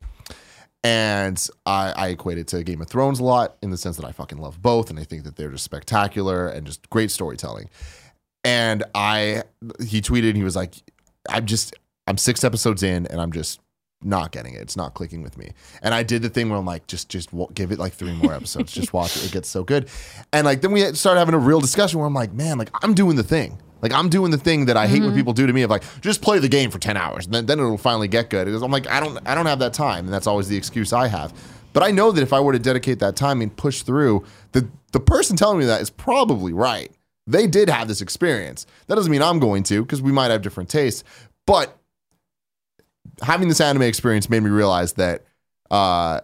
And I, I equate it to Game of Thrones a lot in the sense that I fucking love both. And I think that they're just spectacular and just great storytelling. And I, he tweeted, and he was like, I'm just, I'm six episodes in and I'm just not getting it. It's not clicking with me. And I did the thing where I'm like, just, just give it like three more episodes. Just watch it. It gets so good. And like, then we started having a real discussion where I'm like, man, like I'm doing the thing. Like I'm doing the thing that I hate mm-hmm. when people do to me of like, just play the game for ten hours and then, then it'll finally get good. Because I'm like, I don't, I don't have that time. And that's always the excuse I have. But I know that if I were to dedicate that time and push through, the, the person telling me that is probably right. They did have this experience. That doesn't mean I'm going to, because we might have different tastes. But having this anime experience made me realize that uh,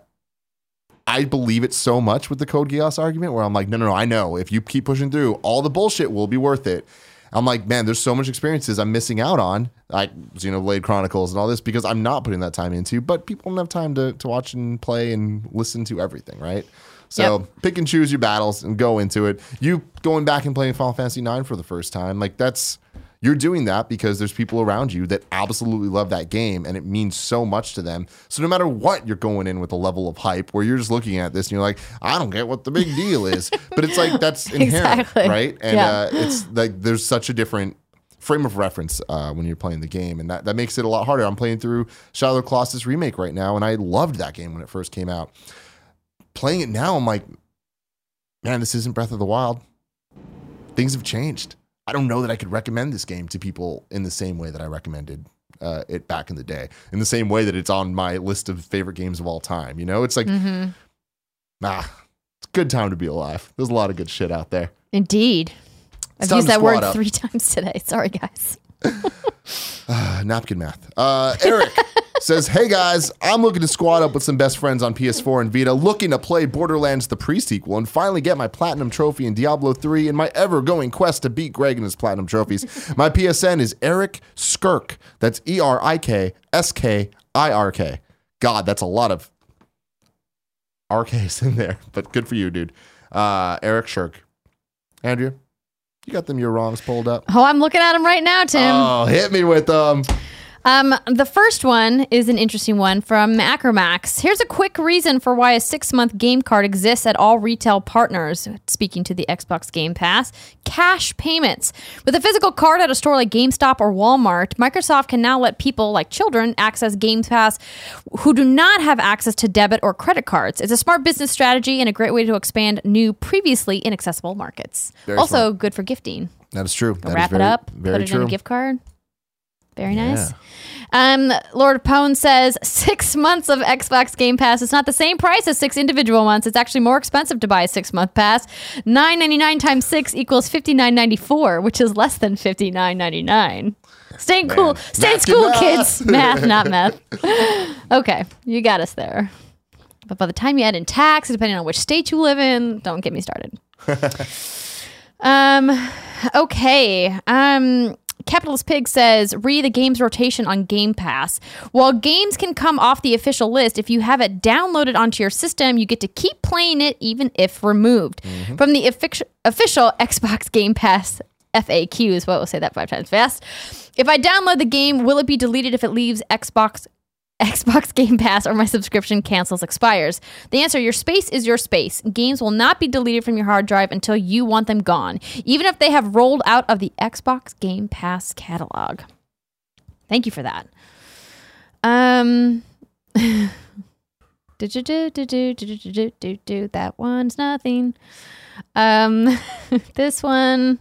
I believe it so much with the Code Geass argument where I'm like, no, no, no, I know. If you keep pushing through, all the bullshit will be worth it. I'm like, man, there's so much experiences I'm missing out on, like Xenoblade Chronicles and all this, because I'm not putting that time into. But people don't have time to to watch and play and listen to everything, right? So yep. pick and choose your battles and go into it. You going back and playing Final Fantasy nine for the first time, like that's you're doing that because there's people around you that absolutely love that game and it means so much to them. So no matter what, you're going in with a level of hype where you're just looking at this and you're like, I don't get what the big deal is. But it's like that's inherent, exactly. right? And yeah. uh, it's like there's such a different frame of reference uh, when you're playing the game, and that, that makes it a lot harder. I'm playing through Shadow of the Colossus remake right now, and I loved that game when it first came out. Playing it now, I'm like, man, this isn't Breath of the Wild. Things have changed. I don't know that I could recommend this game to people in the same way that I recommended uh, it back in the day, in the same way that it's on my list of favorite games of all time. You know, it's like, mm-hmm. ah, it's a good time to be alive. There's a lot of good shit out there. Indeed. It's I've used that word up. three times today. Sorry, guys. uh, napkin math. Uh, Eric says, hey guys, I'm looking to squad up with some best friends on P S four and Vita, looking to play Borderlands the pre-sequel and finally get my platinum trophy in Diablo three in my ever-going quest to beat Greg and his platinum trophies. My P S N is Eric Skirk. That's E R I K S K I R K. God, that's a lot of R Ks in there, but good for you, dude. Uh, Eric Shirk. Andrew? You got them your wrongs pulled up. Oh, I'm looking at them right now, Tim. Oh, hit me with them. Um, the first one is an interesting one from Macromax. Here's a quick reason for why a six-month game card exists at all retail partners. Speaking to the Xbox Game Pass, cash payments. With a physical card at a store like GameStop or Walmart, Microsoft can now let people, like children, access Game Pass who do not have access to debit or credit cards. It's a smart business strategy and a great way to expand new, previously inaccessible markets. Very also, smart. good for gifting. That is true. That Wrap is very, it up, very put it true. in a gift card. Very nice. Yeah. Um, Lord Pone says six months of Xbox Game Pass is not the same price as six individual months. It's actually more expensive to buy a six month pass. nine ninety-nine times six equals fifty-nine ninety-four, which is less than fifty-nine ninety-nine. Staying cool. Stay in school, math. kids. Math, not meth. Okay, you got us there. But by the time you add in tax, depending on which state you live in, don't get me started. um. Okay. Um. Capitalist Pig says, read the game's rotation on Game Pass. While games can come off the official list, if you have it downloaded onto your system, you get to keep playing it even if removed. Mm-hmm. From the offic- official Xbox Game Pass F A Qs, well, we'll say that five times fast. If I download the game, will it be deleted if it leaves Xbox Xbox Game Pass or my subscription cancels, expires? The answer, your space is your space. Games will not be deleted from your hard drive until you want them gone, even if they have rolled out of the Xbox Game Pass catalog. Thank you for that. Um, do do do do do do do do do. That one's nothing. Um, this one.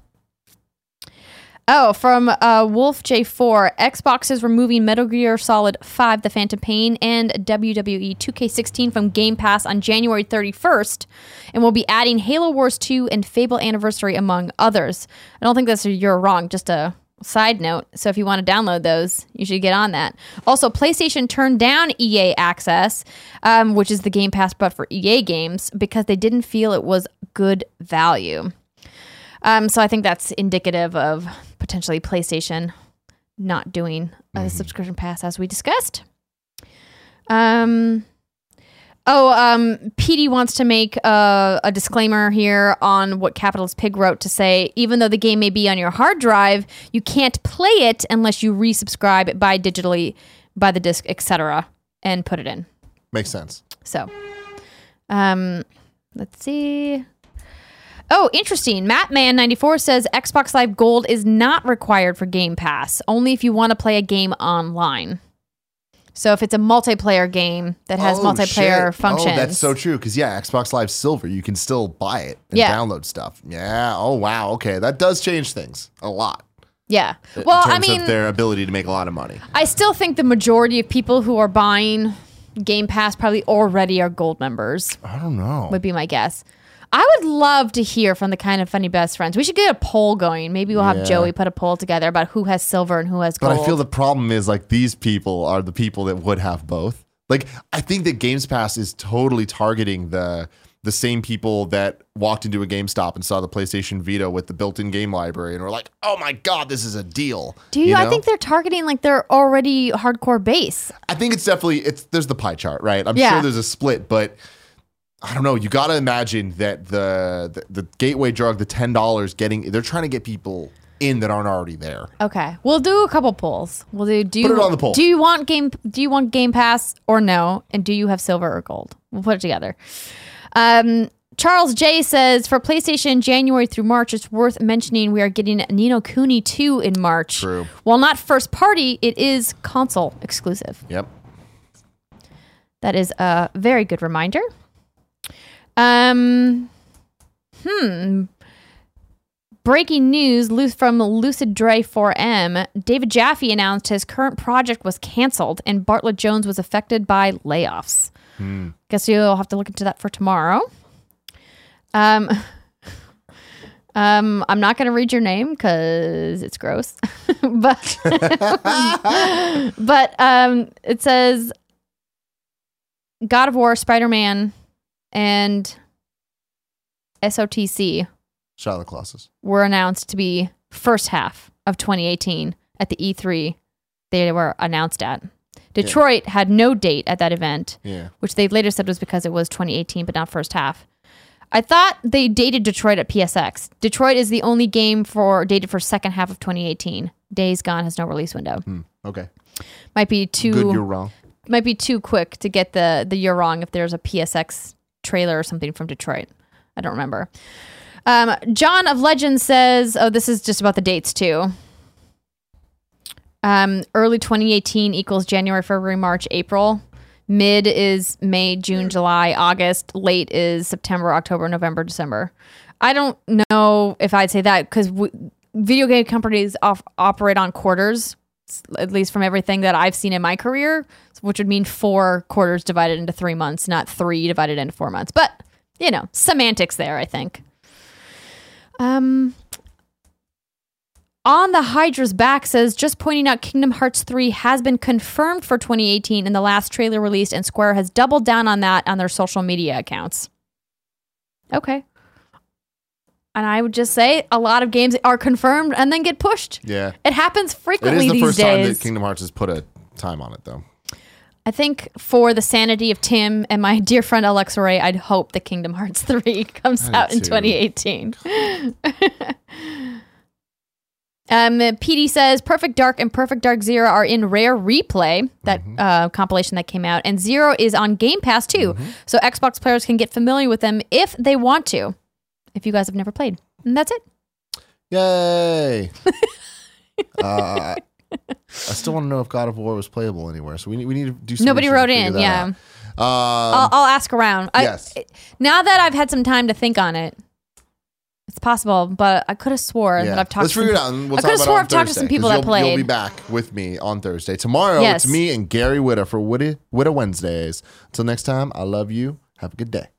Oh, from uh, Wolf J four, Xbox is removing Metal Gear Solid five, The Phantom Pain, and W W E two K sixteen from Game Pass on January thirty-first, and will be adding Halo Wars two and Fable Anniversary, among others. I don't think that's a you're wrong, just a side note. So if you want to download those, you should get on that. Also, PlayStation turned down E A Access, um, which is the Game Pass but for E A games, because they didn't feel it was good value. Um, so I think that's indicative of potentially PlayStation not doing a mm-hmm. subscription pass, as we discussed. Um, oh, um, P D wants to make a, a disclaimer here on what Capitalist Pig wrote to say, even though the game may be on your hard drive, you can't play it unless you resubscribe, buy digitally, buy the disc, et cetera, and put it in. Makes sense. So, um, let's see. Oh, interesting. Mattman ninety-four says Xbox Live Gold is not required for Game Pass, only if you want to play a game online. So if it's a multiplayer game that has oh, multiplayer shit. functions. Oh, that's so true. Because, yeah, Xbox Live Silver, you can still buy it and yeah. download stuff. Yeah. Oh, wow. Okay. That does change things a lot. Yeah. Well, in terms I mean, of their ability to make a lot of money. I still think the majority of people who are buying Game Pass probably already are Gold members. I don't know. Would be my guess. I would love to hear from the Kind of Funny Best Friends. We should get a poll going. Maybe we'll have yeah. Joey put a poll together about who has silver and who has gold. But I feel the problem is, like, these people are the people that would have both. Like, I think that Games Pass is totally targeting the the same people that walked into a GameStop and saw the PlayStation Vita with the built-in game library and were like, "Oh my god, this is a deal." Do you? you know? I think they're targeting like their already hardcore base. I think it's definitely it's. There's the pie chart, right? I'm Yeah. sure there's a split, but I don't know. You got to imagine that the, the the gateway drug, the ten dollars, getting they're trying to get people in that aren't already there. Okay, we'll do a couple polls. We'll do. Do you, Put it on the poll. Do you want game? Do you want Game Pass or no? And do you have silver or gold? We'll put it together. Um, Charles J says for PlayStation January through March, it's worth mentioning we are getting Ni no Kuni two in March. True. While not first party, it is console exclusive. Yep. That is a very good reminder. Um, hmm. Breaking news lu- from Lucid Dre four M. David Jaffe announced his current project was canceled and Bartlett Jones was affected by layoffs. Hmm. Guess you'll have to look into that for tomorrow. Um, um, I'm not going to read your name because it's gross. but but um, it says God of War, Spider-Man, and S O T C Shadow of the Colossus were announced to be first half of twenty eighteen at the E three they were announced at. Detroit yeah. had no date at that event, yeah. which they later said was because it was twenty eighteen, but not first half. I thought they dated Detroit at P S X. Detroit is the only game for dated for second half of twenty eighteen. Days Gone has no release window. Hmm. Okay. Might be too good. You're wrong. Might be too quick to get the the you're wrong if there's a P S X trailer or something from Detroit. I don't remember. Um, John of Legends says, "Oh, this is just about the dates too." Um, early twenty eighteen equals January, February, March, April. Mid is May, June, July, August. Late is September, October, November, December. I don't know if I'd say that because w- video game companies off- operate on quarters, at least from everything that I've seen in my career, which would mean four quarters divided into three months, not three divided into four months. But, you know, semantics there, I think. Um... On the Hydra's back says, just pointing out Kingdom Hearts three has been confirmed for twenty eighteen in the last trailer released, and Square has doubled down on that on their social media accounts. Okay. And I would just say a lot of games are confirmed and then get pushed. Yeah. It happens frequently these days. It is the these first time days. that Kingdom Hearts has put a time on it, though. I think for the sanity of Tim and my dear friend Alexa Ray, I'd hope that Kingdom Hearts three comes I out in too. twenty eighteen. Um, P D says Perfect Dark and Perfect Dark Zero are in rare replay, that mm-hmm. uh, compilation that came out, and Zero is on Game Pass too, mm-hmm. so Xbox players can get familiar with them if they want to, if you guys have never played. And that's it. Yay! uh, I still want to know if God of War was playable anywhere, so we need, we need to do some Nobody wrote to in, yeah. Um, I'll, I'll ask around. Yes. I, now that I've had some time to think on it, it's possible, but I could have swore yeah. that I've talked Let's to figure some, it out. And we'll I could have swore I've talked to some people that you'll, played. You'll be back with me on Thursday. Tomorrow, yes. It's me and Gary Witta for Witta, Witta Wednesdays. Until next time, I love you. Have a good day.